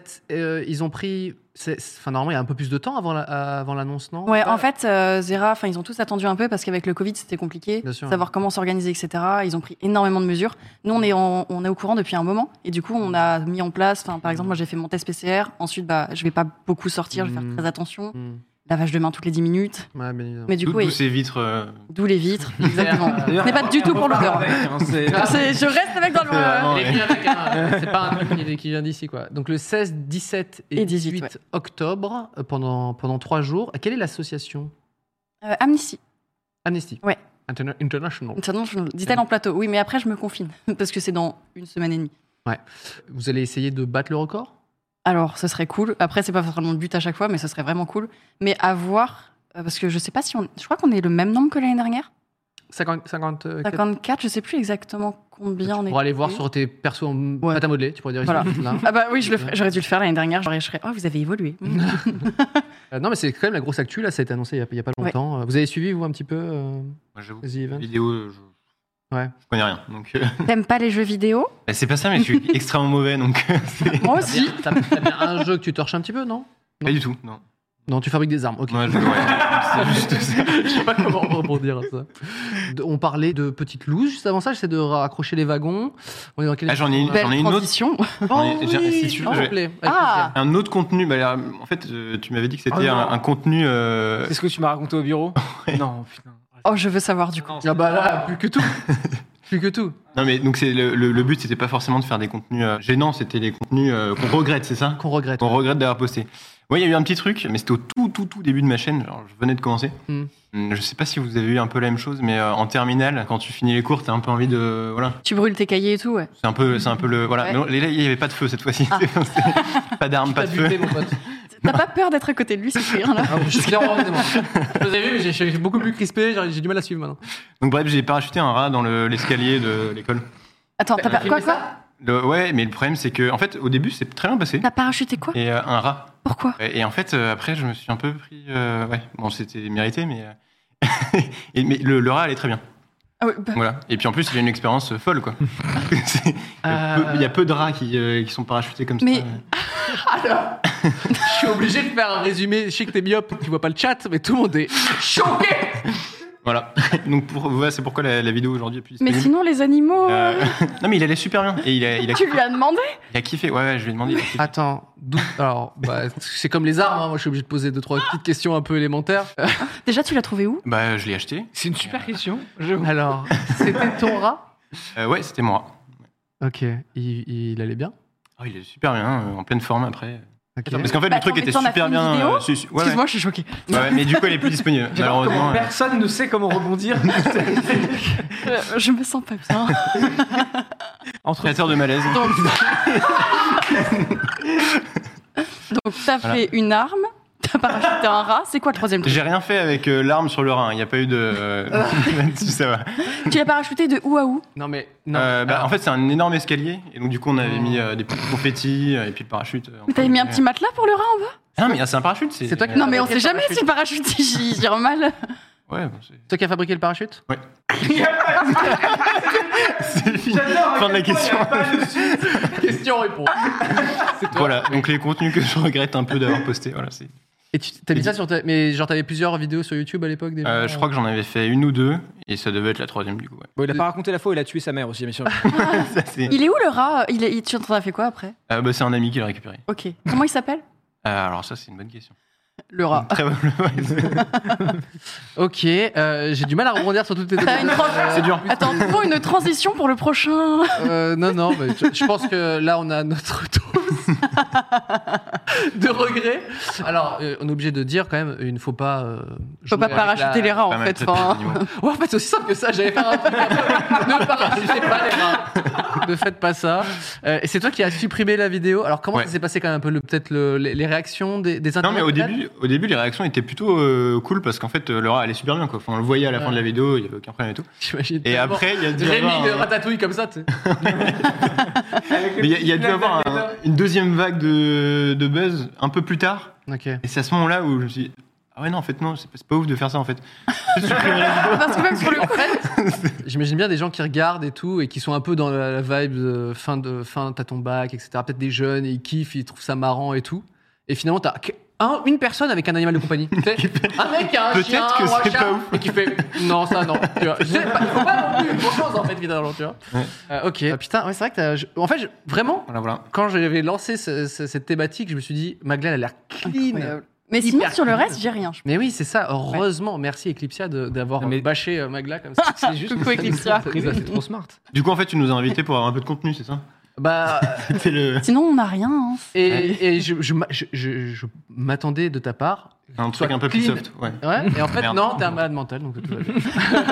Ils ont pris. Enfin, normalement, il y a un peu plus de temps avant l'annonce, non? Ouais, en fait, Zera, ils ont tous attendu un peu parce qu'avec le Covid, c'était compliqué. Bien sûr. Savoir comment s'organiser, etc. Ils ont pris énormément de mesures. Nous, on est au courant depuis un moment. Et du coup, on a mis en place, par exemple, moi, j'ai fait mon test PCR. Ensuite, je vais pas beaucoup sortir, je vais faire très attention. Lavage de main toutes les 10 minutes. Ouais, bien évidemment. Mais du coup, D'où ces vitres. d'où les vitres, exactement. Ce n'est pas du tout pour l'odeur. Je reste avec dans le. vraiment, Il est venu avec c'est pas un truc qui vient d'ici, quoi. Donc le 16, 17 et 18 ouais. octobre, pendant 3 jours. Quelle est l'association? Amnesty. Amnesty. Ouais. International. Dit-elle en plateau. Oui, mais après, je me confine. Parce que c'est dans 1 semaine et demie. Vous allez essayer de battre le record? Alors, ce serait cool. Après, c'est pas forcément le but à chaque fois, mais ce serait vraiment cool. Mais à voir, parce que je sais pas si je crois qu'on est le même nombre que l'année dernière. 54. 54, je sais plus exactement combien on est. Pour aller voir sur tes persos en Ouais. pâte à modeler, tu pourrais dire Voilà. ici, là. Ah bah oui, j'aurais dû le faire l'année dernière. Je serais, oh, vous avez évolué. Non, mais c'est quand même la grosse actu, là, ça a été annoncé il y a pas longtemps. Vous avez suivi, vous, un petit peu Moi, j'avoue, The Event? vidéo, Ouais. je connais rien. Donc, T'aimes pas les jeux vidéo? bah, c'est pas ça, mais je suis extrêmement mauvais, donc Moi aussi. T'as bien un jeu que tu torches un petit peu, non? pas du tout. Non. Non, tu fabriques des armes, ok. Ouais, c'est juste ça. Je sais pas comment rebondir à ça. On parlait de petites looses juste avant ça, j'essaie de raccrocher les wagons. On est dans quel Ah, j'en ai une. Belle J'en ai une autre. transition. Si tu veux, s'il je- te plaît. Avec Ah. plaisir. Un autre contenu, bah, là, en fait, tu m'avais dit que c'était Oh non. un contenu. C'est ce que tu m'as raconté au bureau. Non, putain. Oh, je veux savoir du coup. Ah bah là, plus que tout. Plus que tout. Non, mais donc c'est le but, c'était pas forcément de faire des contenus gênants, c'était les contenus qu'on regrette, c'est ça? Qu'on regrette. Qu'on regrette d'avoir posté. Ouais, il y a eu un petit truc, mais c'était au tout début de ma chaîne. Genre, je venais de commencer. Je sais pas si vous avez eu un peu la même chose, mais en terminale, quand tu finis les cours, t'as un peu envie de. Voilà. Tu brûles tes cahiers et tout, ouais. C'est un peu le. Voilà. Ouais. Mais non, là, il y avait pas de feu cette fois-ci. Ah. Pas d'armes, pas T'as de feu. buté, mon pote. T'as pas peur d'être à côté de lui, c'est rien là. Ah, je suis clairement évidemment. Je vous ai vu, mais je suis beaucoup plus crispé, j'ai du mal à suivre maintenant. Donc, bref, j'ai parachuté un rat dans l'escalier de l'école. Attends, t'as pas quoi Ouais, mais le problème, c'est que, en fait, au début, c'est très bien passé. T'as parachuté quoi? Et un rat. Pourquoi? Et en fait, après, je me suis un peu pris. Ouais, bon, c'était mérité, mais. Mais le rat allait très bien. Ah ouais, bah, Voilà. Et puis en plus, il y a une expérience folle, quoi. Il y a peu de rats qui sont parachutés comme Mais- ça. Je suis obligé de faire un résumé. Je sais que t'es myope, tu vois pas le chat, mais tout le monde est choqué. Voilà. Donc voilà, c'est pourquoi la vidéo aujourd'hui est plus Mais disponible. sinon, les animaux. Non, mais il allait super bien. Et il Tu lui as demandé? a kiffé. Ouais, je lui ai demandé. il a kiffé. Attends, alors, c'est comme les armes, hein. Moi je suis obligé de poser 2-3 petites questions un peu élémentaires. Déjà, tu l'as trouvé où? Bah, je l'ai acheté. C'est une super question. Alors, c'était ton rat? Ouais, c'était moi. Ok, il allait bien? Oh, il est super bien, en pleine forme après. Ok. Parce qu'en fait, Bah, le truc attends, était mais t'en as super fait une bien. vidéo Ouais, Excuse-moi, je suis choquée. ouais, mais du coup, elle est plus disponible. Malheureusement. Personne ne sait comment rebondir. Je me sens pas bien. Créateur de malaise. Donc t'as fait une arme, t'as parachuté un rat. C'est quoi le troisième truc? J'ai rien fait avec l'arme sur le rein. Il n'y a pas eu de. Là-dessus, ça va. Tu l'as parachuté de où à où? Non, mais. Non. En fait, c'est un énorme escalier. Et donc, du coup, on avait mis des petits confettis et puis le parachute. Mais t'avais mis un petit matelas pour le rat en bas? Ah, mais c'est un parachute. C'est toi qui- Non, mais on sait jamais si le parachute, j'y mal. Ouais, bon, c'est. Toi qui as fabriqué le parachute? Ouais. C'est fini. Fin de la question. Question-réponse. Voilà, donc les contenus que je regrette un peu d'avoir postés. Voilà, c'est. Et t'as mis ça sur ta... Mais genre, t'avais plusieurs vidéos sur YouTube à l'époque déjà Je crois que j'en avais fait une ou deux et ça devait être la troisième du coup. Ouais. Bon, il a pas raconté la fois où il a tué sa mère aussi, bien sûr. Ça, c'est... Il est où le rat? Tu en as fait quoi après? C'est un ami qui l'a récupéré. Ok. Comment il s'appelle? Alors ça, c'est une bonne question. Le rat. Très bonne. Ok, j'ai du mal à rebondir sur toutes tes T'as une C'est dur. Attends, faut une transition pour le prochain. Non, mais je pense que là, on a notre dose de regret. Alors, on est obligé de dire quand même, il ne faut pas. Faut pas parachuter les rats en Pas mal fait. traité Enfin, les animaux. Ouais, en fait, c'est aussi simple que ça. J'allais faire un truc. Ne parachutez pas les rats. Ne faites pas ça. Et c'est toi qui as supprimé la vidéo. Alors, comment Ouais. ça s'est passé quand même un peu les réactions des Non, internautes mais au peut-être début, les réactions étaient plutôt cool parce qu'en fait, le rat allait super bien. Quoi. Enfin, on le voyait à la fin de la vidéo, il n'y avait aucun problème et tout. J'imagine. Et tellement. après, il y a dû Rémi avoir de un- Ratatouille comme ça, tu sais. Mais il y a dû avoir une deuxième vague de buzz un peu plus tard. Ok. Et c'est à ce moment-là où je me suis dit, ah ouais, non, en fait, non, c'est pas ouf de faire ça en fait. Je supprime la vidéo. parce que même sur le coup, J'imagine bien des gens qui regardent et tout et qui sont un peu dans la vibe de fin, t'as ton bac, etc. Peut-être des jeunes et ils kiffent, ils trouvent ça marrant et tout. Et finalement, t'as une personne avec un animal de compagnie. Tu sais, un mec qui a un Peut-être chien que ou un c'est chat pas ouf. et qui fait non, ça non. Tu vois. Il faut pas non plus une chose en fait, évidemment, tu vois. Ouais. Ok. Putain, ouais, c'est vrai que en fait, vraiment, Voilà. quand j'avais lancé cette thématique, je me suis dit, Magla, elle a l'air clean. incroyable. Mais sinon, Hyper sur le cool. reste, j'ai rien. Mais oui, c'est ça. Heureusement, merci Eclipsia d'avoir Mais- bâché Magla comme ça. C'est juste. Coucou, Eclipsia. C'est trop smart. Du coup, en fait, tu nous as invités pour avoir un peu de contenu, c'est ça? Bah. C'était le. Sinon, on n'a rien. Hein. Et je m'attendais de ta part. Un truc un peu plus soft. Ouais. Ouais, et en fait, Merde. non, t'es un malade mental, donc tout va bien.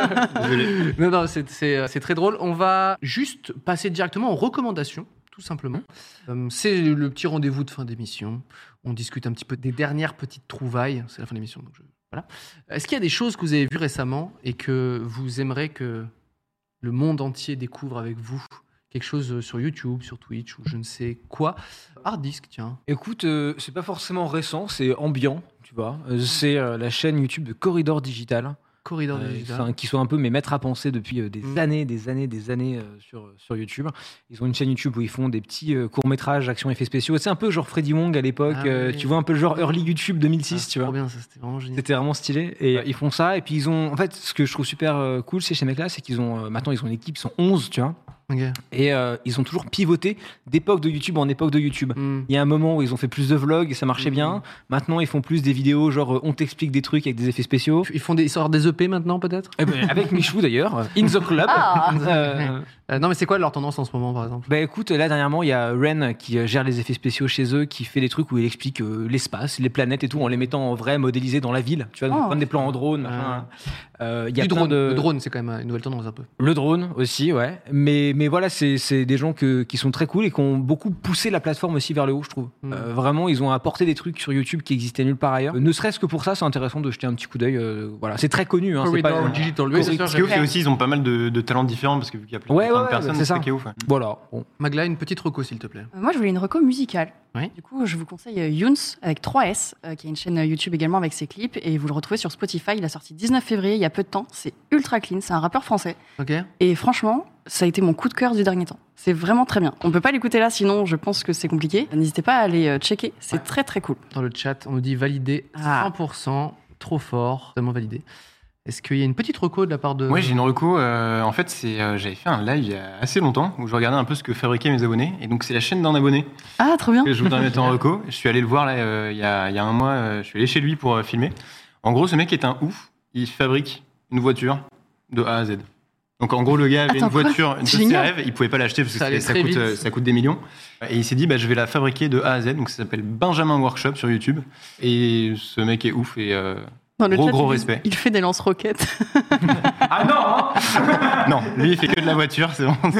Désolé. Non, c'est très drôle. On va juste passer directement aux recommandations, tout simplement. C'est le petit rendez-vous de fin d'émission. On discute un petit peu des dernières petites trouvailles. C'est la fin de l'émission, donc voilà. Est-ce qu'il y a des choses que vous avez vues récemment et que vous aimeriez que le monde entier découvre avec vous? Quelque chose sur YouTube, sur Twitch ou je ne sais quoi. Hard Disk, tiens. Écoute, c'est pas forcément récent, c'est ambiant, tu vois. C'est la chaîne YouTube de Corridor Digital. Corridor Digital. Enfin, qui sont un peu mes maîtres à penser depuis des années sur YouTube. Ils ont une chaîne YouTube où ils font des petits courts-métrages, actions, effets spéciaux. C'est un peu genre Freddy Wong à l'époque. Ah oui. Tu vois, un peu le genre early YouTube 2006, tu Trop vois. bien, ça, c'était vraiment génial. C'était vraiment stylé. Et ils font ça. Et puis ils ont. En fait, ce que je trouve super cool chez ces mecs-là, c'est qu'ils ont. Maintenant, ils ont une équipe, ils sont 11, tu vois. Ok. Et ils ont toujours pivoté d'époque de YouTube en époque de YouTube. Hmm. Il y a un moment où ils ont fait plus de vlogs et ça marchait bien. Maintenant, ils font plus des vidéos genre on t'explique des trucs avec des effets spéciaux. Ils sortent des EP maintenant, peut-être? Eh ben, avec Michou d'ailleurs, In the Club. Ah. Non, mais c'est quoi leur tendance en ce moment, par exemple? Bah écoute, là dernièrement, il y a Ren qui gère les effets spéciaux chez eux, qui fait des trucs où il explique l'espace, les planètes et tout, en les mettant en vrai, modélisés dans la ville. Tu vois, donc Oh. prendre des plans en drone, machin. Il y a Du plein drone. de... Le drone, c'est quand même une nouvelle tendance un peu. Le drone aussi, ouais. Mais voilà, c'est des gens qui sont très cool et qui ont beaucoup poussé la plateforme aussi vers le haut, je trouve. Vraiment, ils ont apporté des trucs sur YouTube qui existaient nulle part ailleurs. Ne serait-ce que pour ça, c'est intéressant de jeter un petit coup d'œil. Voilà, c'est très connu. Hein, c'est Corridor pas... Digital. Oui, c'est sûr, Ce qui est ouf, c'est aussi ils ont pas mal de talents différents parce que vu qu'il y a plein Ouais, de ouais, personnes, c'est ça. qui est ouf. Ouais. Voilà. Bon. Magla, une petite reco, s'il te plaît. Moi, je voulais une reco musicale. Oui. Du coup, je vous conseille Younes avec 3S, qui a une chaîne YouTube également avec ses clips. Et vous le retrouvez sur Spotify. Il a sorti 19 février, il y a peu de temps. C'est ultra clean. C'est un rappeur français. Ok. Et franchement, ça a été mon coup de cœur du dernier temps. C'est vraiment très bien. On peut pas l'écouter là, sinon je pense que c'est compliqué. N'hésitez pas à aller checker. C'est très très cool. Dans le chat, on nous dit validé 100%. Trop fort. Totalement validé. Est-ce qu'il y a une petite reco de la part de. Ouais, j'ai une reco. En fait, j'avais fait un live il y a assez longtemps où je regardais un peu ce que fabriquaient mes abonnés. Et donc, c'est la chaîne d'un abonné Ah, trop bien. que je voudrais mettre en reco. Je suis allé le voir là, il y a un mois. Je suis allé chez lui pour filmer. En gros, ce mec est un ouf. Il fabrique une voiture de A à Z. Donc, en gros, le gars avait Attends, une voiture de ses Génial. rêves. Il pouvait pas l'acheter parce que Ça allait ça très vite. coûte des millions. Et il s'est dit, je vais la fabriquer de A à Z. Donc, ça s'appelle Benjamin Workshop sur YouTube. Et ce mec est ouf. Et Dans le chat, gros il- respect. Il fait des lance-roquettes. Ah non Non, lui, il fait que de la voiture. C'est vraiment.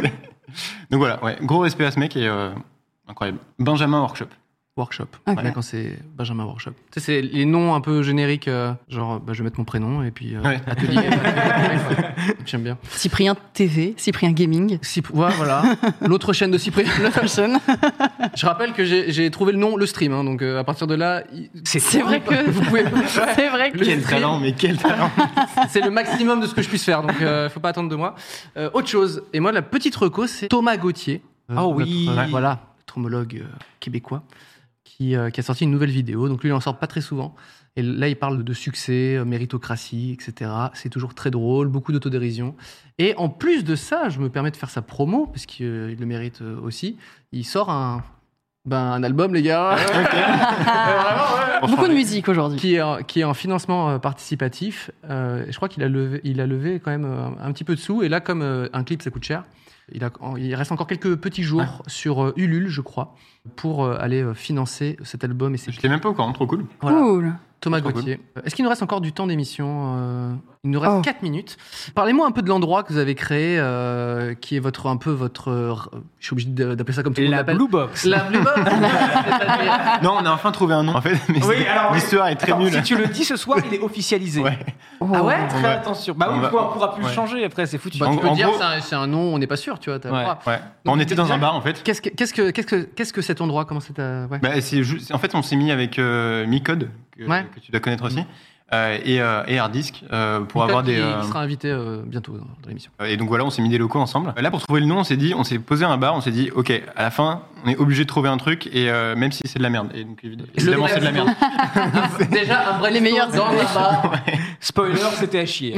Donc voilà, gros respect à ce mec et incroyable. Benjamin Workshop. Workshop. Ok. Ouais, quand c'est Benjamin Workshop. Tu sais, c'est les noms un peu génériques, genre je vais mettre mon prénom et puis atelier. J'aime bien. Cyprien TV, Cyprien Gaming. Voilà. L'autre chaîne de Cyprien. L'autre chaîne. Je rappelle que j'ai trouvé le nom, le stream. Hein, donc à partir de là, C'est vrai que. vous pouvez. C'est vrai que. Quel talent, mais quel talent. C'est le maximum de ce que je puisse faire. Donc faut pas attendre de moi. Autre chose. Et moi, la petite reco, c'est Thomas Gauthier. Oui. Voilà, tromologue québécois. Qui a sorti une nouvelle vidéo. Donc lui, il en sort pas très souvent. Et là, il parle de succès, méritocratie, etc. C'est toujours très drôle, beaucoup d'autodérision. Et en plus de ça, je me permets de faire sa promo, parce qu'il le mérite aussi. Il sort un album, les gars. Beaucoup de musique aujourd'hui. Qui est en financement participatif. Je crois qu'il a levé quand même un petit peu de sous. Et là, comme un clip, ça coûte cher, il reste encore quelques petits jours sur Ulule, je crois, pour aller financer cet album. Et Je n'étais même pas au courant, trop cool. Voilà. Cool. Thomas Trop Gauthier. Est-ce qu'il nous reste encore du temps d'émission Il nous reste 4 minutes. Parlez-moi un peu de l'endroit que vous avez créé, qui est votre. Je suis obligé d'appeler ça comme tout le monde La l'appelle. Blue Box. La Blue Box. Non, on a enfin trouvé un nom en fait, mais l'histoire est très Attends, nulle. si tu le dis ce soir, il est officialisé. Ouais. Ah ouais Très attention. Bah oui, On va- on pourra plus le ouais. changer après, c'est foutu. Bah, En- tu peux en dire gros- c'est un nom, on n'est pas sûr, tu vois. t'as le Ouais. droit. Ouais. Donc, On était dans déjà, un bar en fait. Qu'est-ce que cet endroit Comment c'est ouais. Bah, en fait, on s'est mis avec Micode, que tu dois connaître aussi, et Harddisk, pour avoir des. Il sera invité bientôt dans l'émission. Et donc voilà, on s'est mis des locaux ensemble. Là, pour trouver le nom, on s'est posé à un bar, on s'est dit, ok, à la fin, on est obligé de trouver un truc, et même si c'est de la merde. Et donc évidemment, c'est de la merde. Déjà, un vrai Les meilleures dans idées. un bar. Spoiler, c'était à chier.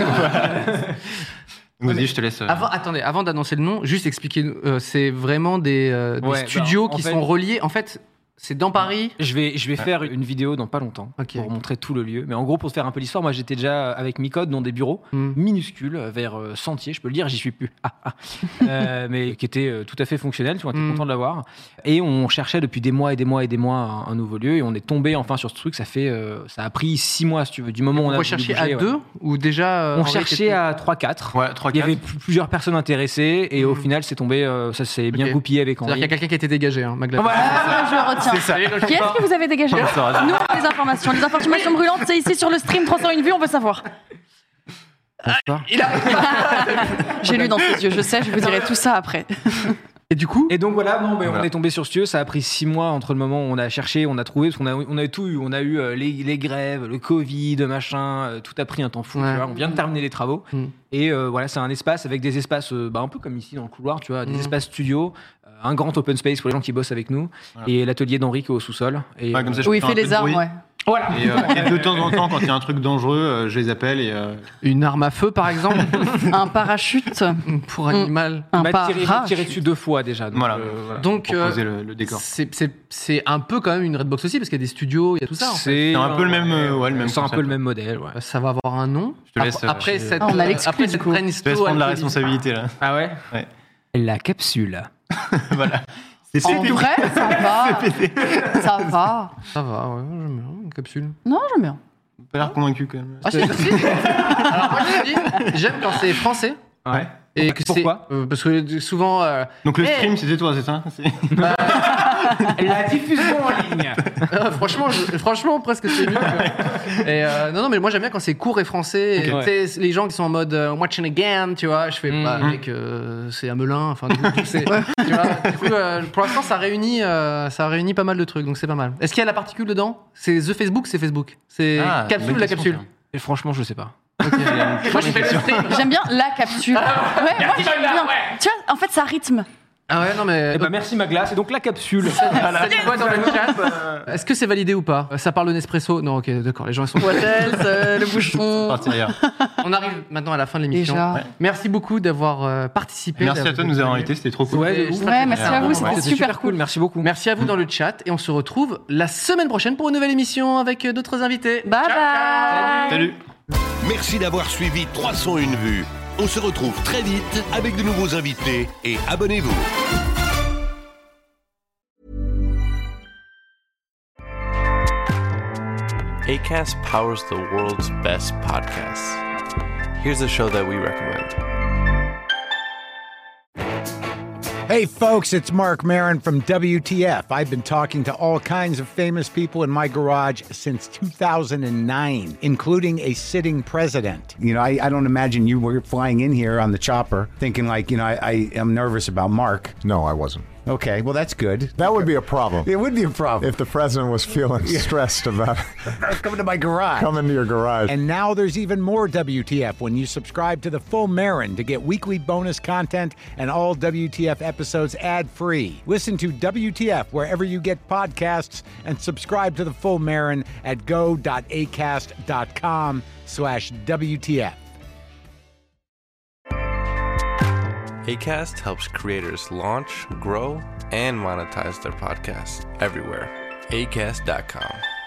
Donc vas-y, je te laisse. Attendez, avant d'annoncer le nom, juste expliquez-nous. C'est vraiment des Ouais, studios bah, en qui fait- sont reliés. En fait, c'est dans Paris. Je vais faire une vidéo dans pas longtemps pour montrer tout le lieu. Mais en gros, pour te faire un peu l'histoire, moi j'étais déjà avec Micode dans des bureaux minuscules vers Sentier, je peux le dire, j'y suis plus. Mais qui étaient tout à fait fonctionnels, tu vois, on était content de l'avoir. Et on cherchait depuis des mois et des mois et des mois un nouveau lieu et on est tombé enfin sur ce truc. Ça a pris 6 mois, si tu veux, du moment où on a Vous voulu cherchiez bouger, à ouais. 2 ou déjà On en cherchait réalité- à 3-4. Ouais, 3-4. Il y avait plusieurs personnes intéressées et au final, c'est tombé, ça s'est bien Ok. goupillé avec C'est-à-dire Henri. qu'il y a quelqu'un qui a été dégagé, hein, Magla. Je le retiens. C'est ça. Qui est-ce que vous avez dégagé Nous, les informations. Les informations brûlantes, c'est ici sur le stream 301 vues, on veut savoir. J'ai lu dans ses yeux, je sais, je vous dirai tout ça après. Et du coup, Et donc voilà, on Voilà. est tombé sur ce lieu. Ça a pris 6 mois entre le moment où on a cherché, on a trouvé, parce qu'on a tout eu. On a eu les grèves, le Covid, machin, tout a pris un temps fou. Ouais. Tu vois. On vient de terminer les travaux. Et voilà, c'est un espace avec des espaces, un peu comme ici dans le couloir, tu vois, des espaces studios, un grand open space pour les gens qui bossent avec nous, et l'atelier d'Henri qui est au sous-sol. Et, Ouais, comme ça, je Où il peux faire fait un peu les de armes, bruit. ouais. voilà. Et de temps en temps, quand il y a un truc dangereux, je les appelle et. une arme à feu, par exemple, Un parachute, pour animal. un Il m'a tiré parachute. dessus 2 fois déjà. Donc, Voilà. Donc, Pour poser le décor. c'est un peu quand même une Redbox aussi, parce qu'il y a des studios, il y a tout ça. En fait. c'est C'est un peu le même, le même C'est un concept. peu le même modèle. Ouais. Ça va avoir un nom. Je te laisse, Après je- cette, Ah, on a l'exclu, après du cette coup. brainstorm Je te laisse prendre la alcoolique. responsabilité là. Ah ouais. Ouais. La capsule. Voilà. C'est En vrai, ça va. Ça va. Ça va, ouais, j'aime bien, une capsule. Non, j'aime bien. pas l'air convaincu quand même. Ah, si, si. Alors, moi, je dis, j'aime quand c'est français. Ouais. Et que Pourquoi c'est, parce que souvent. Donc le Eh. stream, c'était toi, c'est ça La diffusion en ligne. franchement, presque c'est mieux. Quoi. Et non, mais moi j'aime bien quand c'est court et français. Et, Ok. tu sais, les gens qui sont en mode watching again, tu vois, je fais bah, mec, c'est Amelin. Enfin, du coup, tu vois, du coup, pour l'instant, ça réunit pas mal de trucs, donc c'est pas mal. Est-ce qu'il y a la particule dedans? C'est The Facebook, c'est Facebook. C'est Ah, capsule, bonne la question, capsule. Et franchement, je sais pas. Moi, je fais le stream. J'aime bien la capsule. Ouais, moi j'aime bien. Tu vois, en fait, ça rythme. Ah ouais, non, mais. Eh ben, merci Magla, c'est donc la capsule. Ça dit quoi dans le chat Est-ce que c'est validé ou pas? Ça parle de Nespresso? Non, ok, d'accord, les gens ils sont. What else, le bouchon. Partir ailleurs. On arrive maintenant à la fin de l'émission. Déjà. Ouais. Merci beaucoup d'avoir participé. Merci à toi de nous avoir invités, c'était trop cool. Ouais, ouf. Ouais, merci à vous, Ouais, c'était C'était super cool. merci beaucoup. Merci à vous dans le chat et on se retrouve la semaine prochaine pour une nouvelle émission avec d'autres invités. Bye bye. Salut. Merci d'avoir suivi 301 vues. On se retrouve très vite avec de nouveaux invités et abonnez-vous. Acast powers the world's best podcasts. Here's a show that we recommend. Hey folks, it's Mark Maron from WTF. I've been talking to all kinds of famous people in my garage since 2009, including a sitting president. You know, I don't imagine you were flying in here on the chopper thinking like, you know, I am nervous about Mark. No, I wasn't. Okay, well, that's good. That would be a problem. It would be a problem. If the president was feeling stressed about coming to my garage. Coming to your garage. And now there's even more WTF when you subscribe to the Full Marin to get weekly bonus content and all WTF episodes ad-free. Listen to WTF wherever you get podcasts and subscribe to the Full Marin at go.acast.com/WTF. Acast helps creators launch, grow, and monetize their podcasts everywhere. Acast.com.